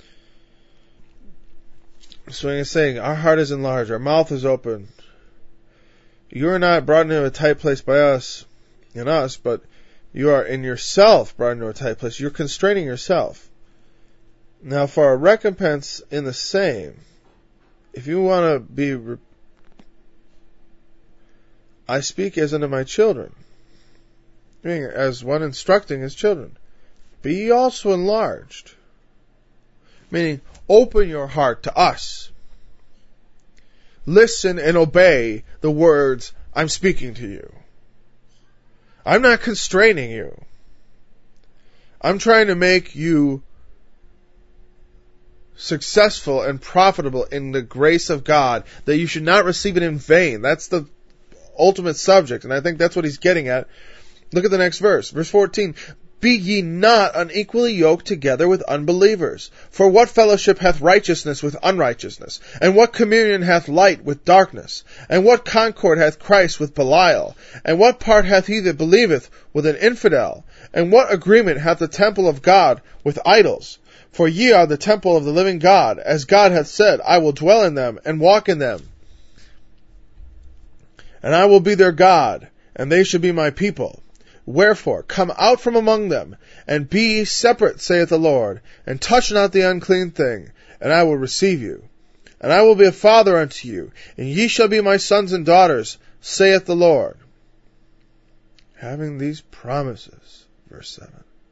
So he's saying, our heart is enlarged, our mouth is open. You are not brought into a tight place by us, but you are in yourself brought into a tight place. You're constraining yourself. Now for a recompense in the same, if you want to be, I speak as unto my children, meaning as one instructing his children. Be ye also enlarged, meaning open your heart to us. Listen and obey the words I'm speaking to you. I'm not constraining you. I'm trying to make you successful and profitable in the grace of God, that you should not receive it in vain. That's the ultimate subject, and I think that's what he's getting at. Look at the next verse. Verse 14. Be ye not unequally yoked together with unbelievers. For what fellowship hath righteousness with unrighteousness? And what communion hath light with darkness? And what concord hath Christ with Belial? And what part hath he that believeth with an infidel? And what agreement hath the temple of God with idols? For ye are the temple of the living God, as God hath said, I will dwell in them and walk in them. And I will be their God, and they shall be my people. Wherefore, come out from among them, and be ye separate, saith the Lord, and touch not the unclean thing, and I will receive you. And I will be a father unto you, and ye shall be my sons and daughters, saith the Lord. Having these promises, verse 7,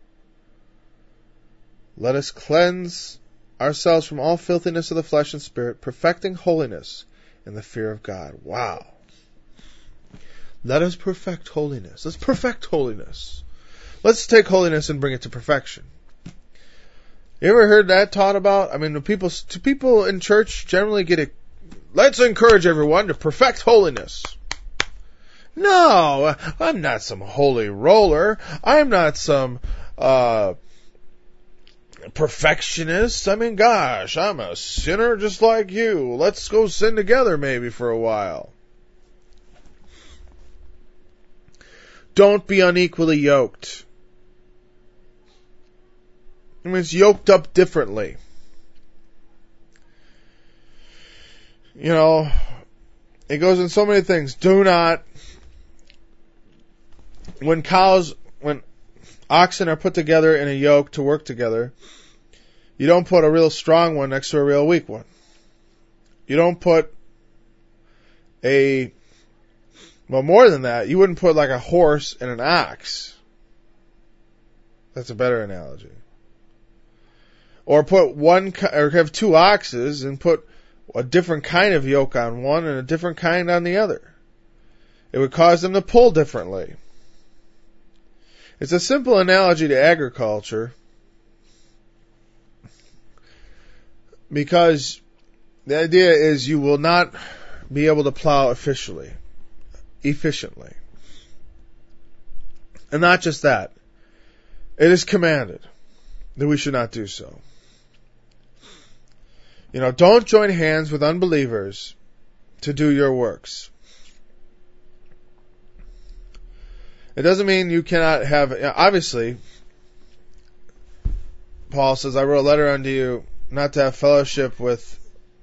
let us cleanse ourselves from all filthiness of the flesh and spirit, perfecting holiness in the fear of God. Wow. Let us perfect holiness. Let's perfect holiness. Let's take holiness and bring it to perfection. You ever heard that taught about? I mean, people in church generally get it. Let's encourage everyone to perfect holiness. No, I'm not some holy roller. I'm not some perfectionist. I mean, gosh, I'm a sinner just like you. Let's go sin together maybe for a while. Don't be unequally yoked. It means yoked up differently. You know, it goes in so many things. Do not, when oxen are put together in a yoke to work together, you don't put a real strong one next to a real weak one. You don't put well, more than that, you wouldn't put like a horse and an ox. That's a better analogy. Or have two oxes and put a different kind of yoke on one and a different kind on the other. It would cause them to pull differently. It's a simple analogy to agriculture, because the idea is you will not be able to plow efficiently. And not just that. It is commanded that we should not do so. Don't join hands with unbelievers to do your works. It doesn't mean you cannot have, obviously, Paul says, I wrote a letter unto you not to have fellowship with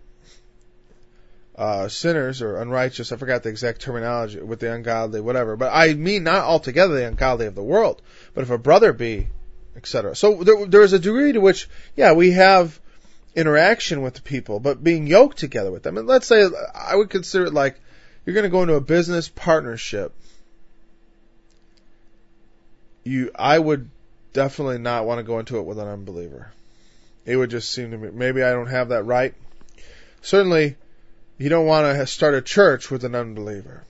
sinners or unrighteous, I forgot the exact terminology, with the ungodly, whatever. But I mean not altogether the ungodly of the world, but if a brother be, etc. So there is a degree to which, we have interaction with the people, but being yoked together with them. And let's say, I would consider it like you're going to go into a business partnership. I would definitely not want to go into it with an unbeliever. It would just seem to me, maybe I don't have that right. Certainly, you don't want to start a church with an unbeliever.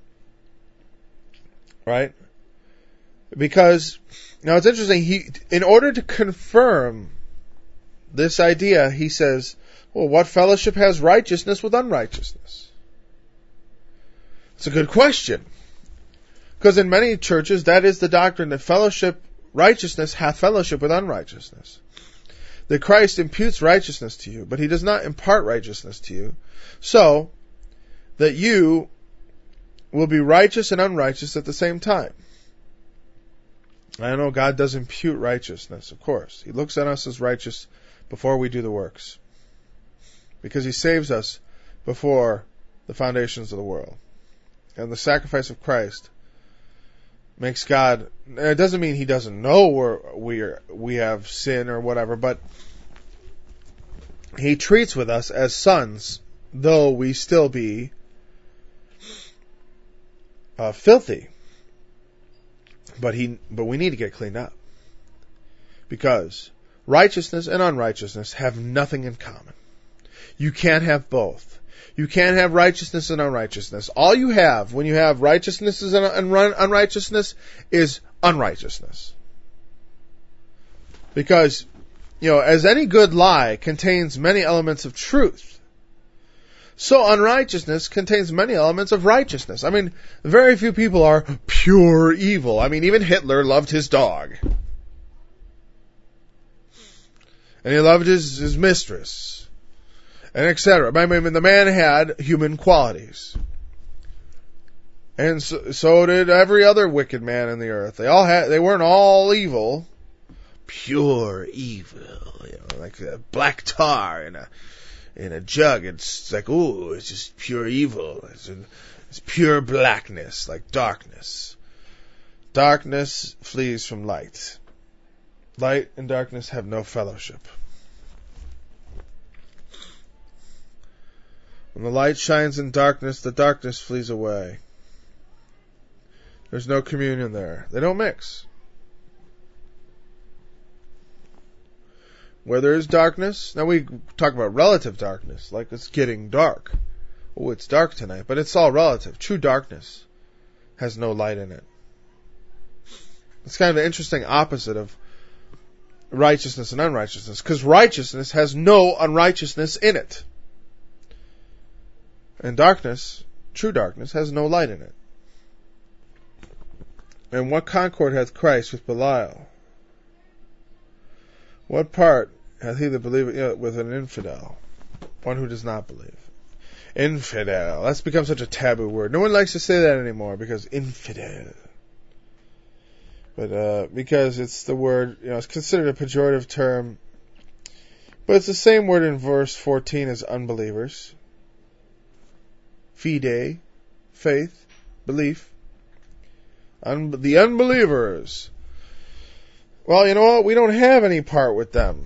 Right? Because, now it's interesting, in order to confirm this idea, he says, well, what fellowship has righteousness with unrighteousness? It's a good question. Because in many churches, that is the doctrine that righteousness hath fellowship with unrighteousness. That Christ imputes righteousness to you, but he does not impart righteousness to you, so that you will be righteous and unrighteous at the same time. I know God does impute righteousness, of course. He looks at us as righteous before we do the works. Because he saves us before the foundations of the world. And the sacrifice of Christ makes God, it doesn't mean he doesn't know we have sin or whatever, but he treats with us as sons, though we still be filthy. But we need to get cleaned up. Because righteousness and unrighteousness have nothing in common. You can't have both. You can't have righteousness and unrighteousness. All you have when you have righteousness and unrighteousness is unrighteousness. Because, as any good lie contains many elements of truth, so unrighteousness contains many elements of righteousness. I mean, very few people are pure evil. I mean, even Hitler loved his dog. And he loved his mistress. And etc. I mean, the man had human qualities. And so did every other wicked man in the earth. They weren't all evil. Pure evil. Like a black tar in a jug. It's like, ooh, it's just pure evil. It's pure blackness, like darkness. Darkness flees from light. Light and darkness have no fellowship. When the light shines in darkness, the darkness flees away. There's no communion there. They don't mix. Where there is darkness, now we talk about relative darkness, like it's getting dark. Oh, it's dark tonight, but it's all relative. True darkness has no light in it. It's kind of an interesting opposite of righteousness and unrighteousness, because righteousness has no unrighteousness in it. And darkness, true darkness, has no light in it. And what concord hath Christ with Belial? What part hath he that believeth with an infidel? One who does not believe. Infidel. That's become such a taboo word. No one likes to say that anymore because infidel. But because it's the word, it's considered a pejorative term. But it's the same word in verse 14 as unbelievers. Fide, faith, belief. The unbelievers. Well, you know what? We don't have any part with them.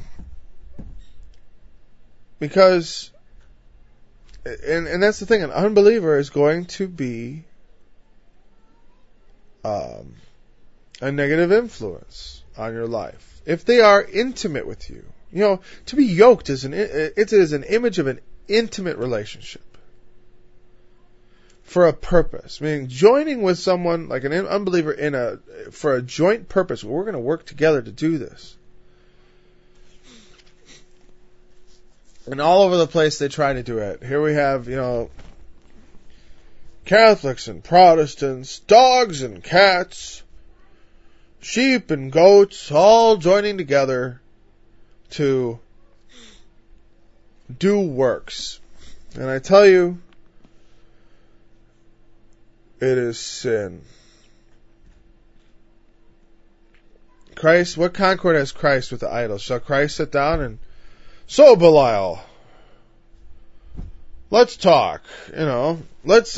Because, and that's the thing, an unbeliever is going to be a negative influence on your life. If they are intimate with you. To be yoked is it is an image of an intimate relationship. For a purpose. Meaning joining with someone like an unbeliever for a joint purpose. We're going to work together to do this. And all over the place they try to do it. Here we have, Catholics and Protestants, dogs and cats, sheep and goats all joining together to do works. And I tell you, it is sin. Christ, what concord has Christ with the idols? Shall Christ sit down and, so Belial, let's talk, let's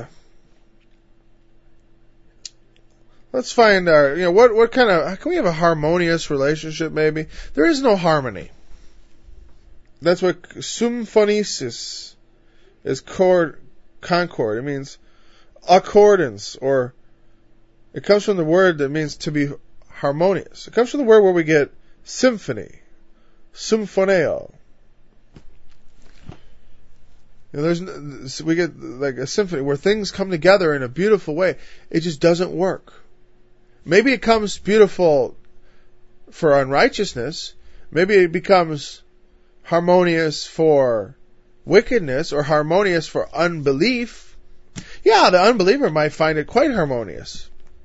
find our, what kind of, can we have a harmonious relationship maybe? There is no harmony. That's what symphonesis is, concord. It means accordance, or it comes from the word that means to be harmonious. It comes from the word where we get symphony, symphoneo. We get like a symphony where things come together in a beautiful way. It just doesn't work. Maybe it comes beautiful for unrighteousness. Maybe it becomes harmonious for wickedness, or harmonious for unbelief. Yeah, the unbeliever might find it quite harmonious,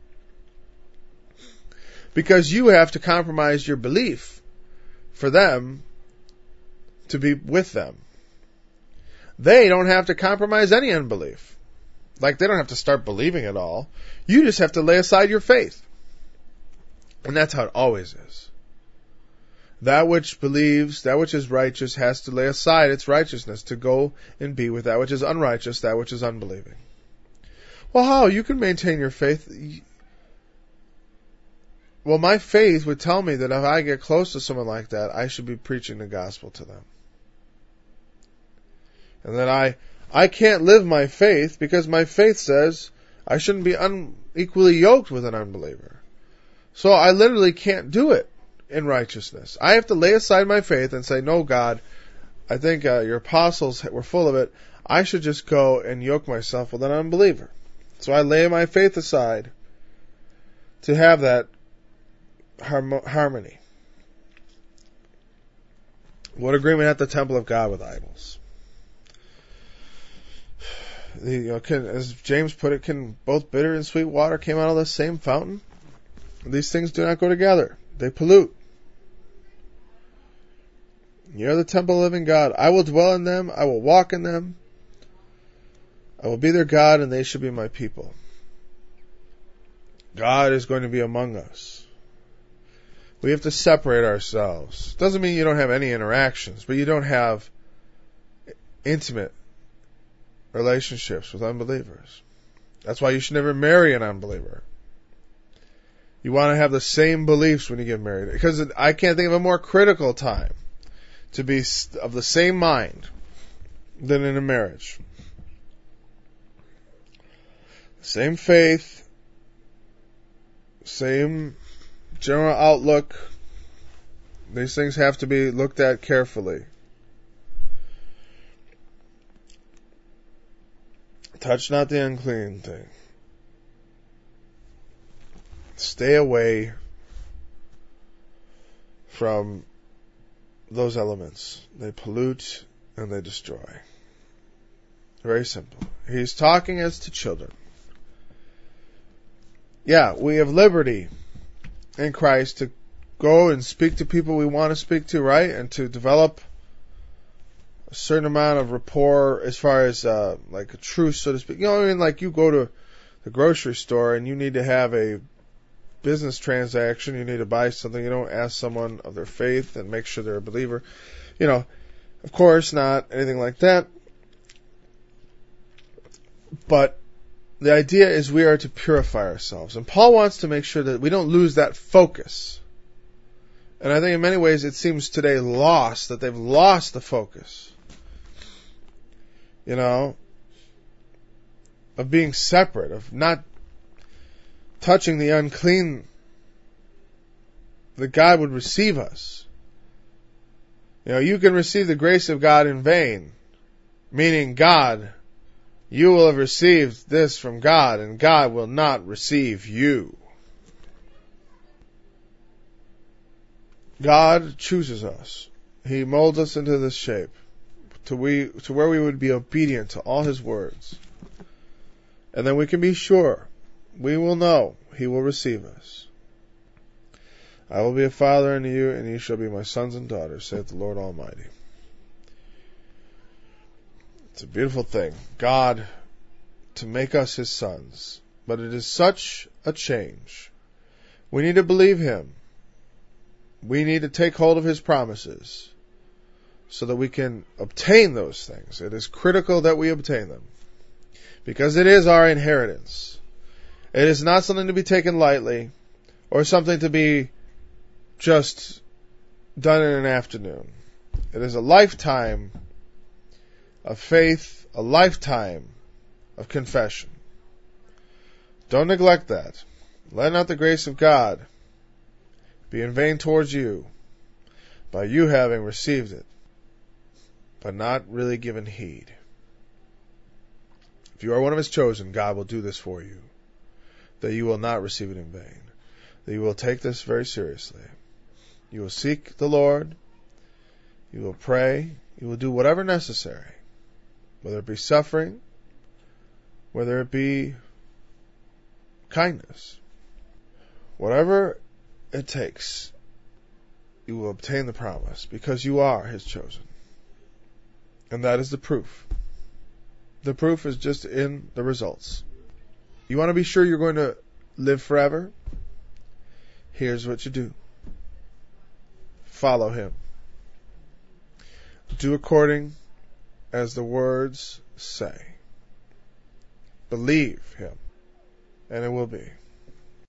because you have to compromise your belief for them to be with them. They don't have to compromise any unbelief. Like, they don't have to start believing at all. You just have to lay aside your faith. And that's how it always is. That which believes, that which is righteous, has to lay aside its righteousness to go and be with that which is unrighteous, that which is unbelieving. Well, how? You can maintain your faith. Well, my faith would tell me that if I get close to someone like that, I should be preaching the gospel to them. And that I can't live my faith because my faith says I shouldn't be unequally yoked with an unbeliever. So I literally can't do it in righteousness. I have to lay aside my faith and say, no, God, I think your apostles were full of it. I should just go and yoke myself with an unbeliever. So I lay my faith aside to have that harmony. What agreement hath the temple of God with idols? As James put it, can both bitter and sweet water came out of the same fountain? These things do not go together. They pollute. You are the temple of the living God. I will dwell in them. I will walk in them. I will be their God, and they shall be my people. God is going to be among us. We have to separate ourselves. Doesn't mean you don't have any interactions, but you don't have intimate relationships with unbelievers. That's why you should never marry an unbeliever. You want to have the same beliefs when you get married. Because I can't think of a more critical time to be of the same mind than in a marriage. Same faith, same general outlook. These things have to be looked at carefully. Touch not the unclean thing. Stay away from those elements. They pollute and they destroy. Very simple. He's talking as to children. Yeah, we have liberty in Christ to go and speak to people we want to speak to, right? And to develop a certain amount of rapport as far as like a truce, so to speak. Like you go to the grocery store and you need to have a business transaction, you need to buy something, you don't ask someone of their faith and make sure they're a believer. Of course not anything like that. But the idea is we are to purify ourselves. And Paul wants to make sure that we don't lose that focus. And I think in many ways it seems today that they've lost the focus. Of being separate, of not touching the unclean, that God would receive us. You can receive the grace of God in vain, meaning God, you will have received this from God, and God will not receive you. God chooses us. He molds us into this shape to where we would be obedient to all His words. And then we can be sure, we will know He will receive us. I will be a father unto you, and ye shall be my sons and daughters, saith the Lord Almighty. It's a beautiful thing. God to make us his sons. But it is such a change. We need to believe him. We need to take hold of his promises so that we can obtain those things. It is critical that we obtain them because it is our inheritance. It is not something to be taken lightly or something to be just done in an afternoon. It is a lifetime of faith, a lifetime of confession. Don't neglect that. Let not the grace of God be in vain towards you by you having received it, but not really given heed. If you are one of his chosen, God will do this for you, that you will not receive it in vain, that you will take this very seriously. You will seek the Lord, you will pray, you will do whatever necessary, whether it be suffering, whether it be kindness. Whatever it takes, you will obtain the promise because you are his chosen. And that is the proof. The proof is just in the results. You want to be sure you're going to live forever? Here's what you do. Follow him. Do according as the words say. Believe him, and it will be.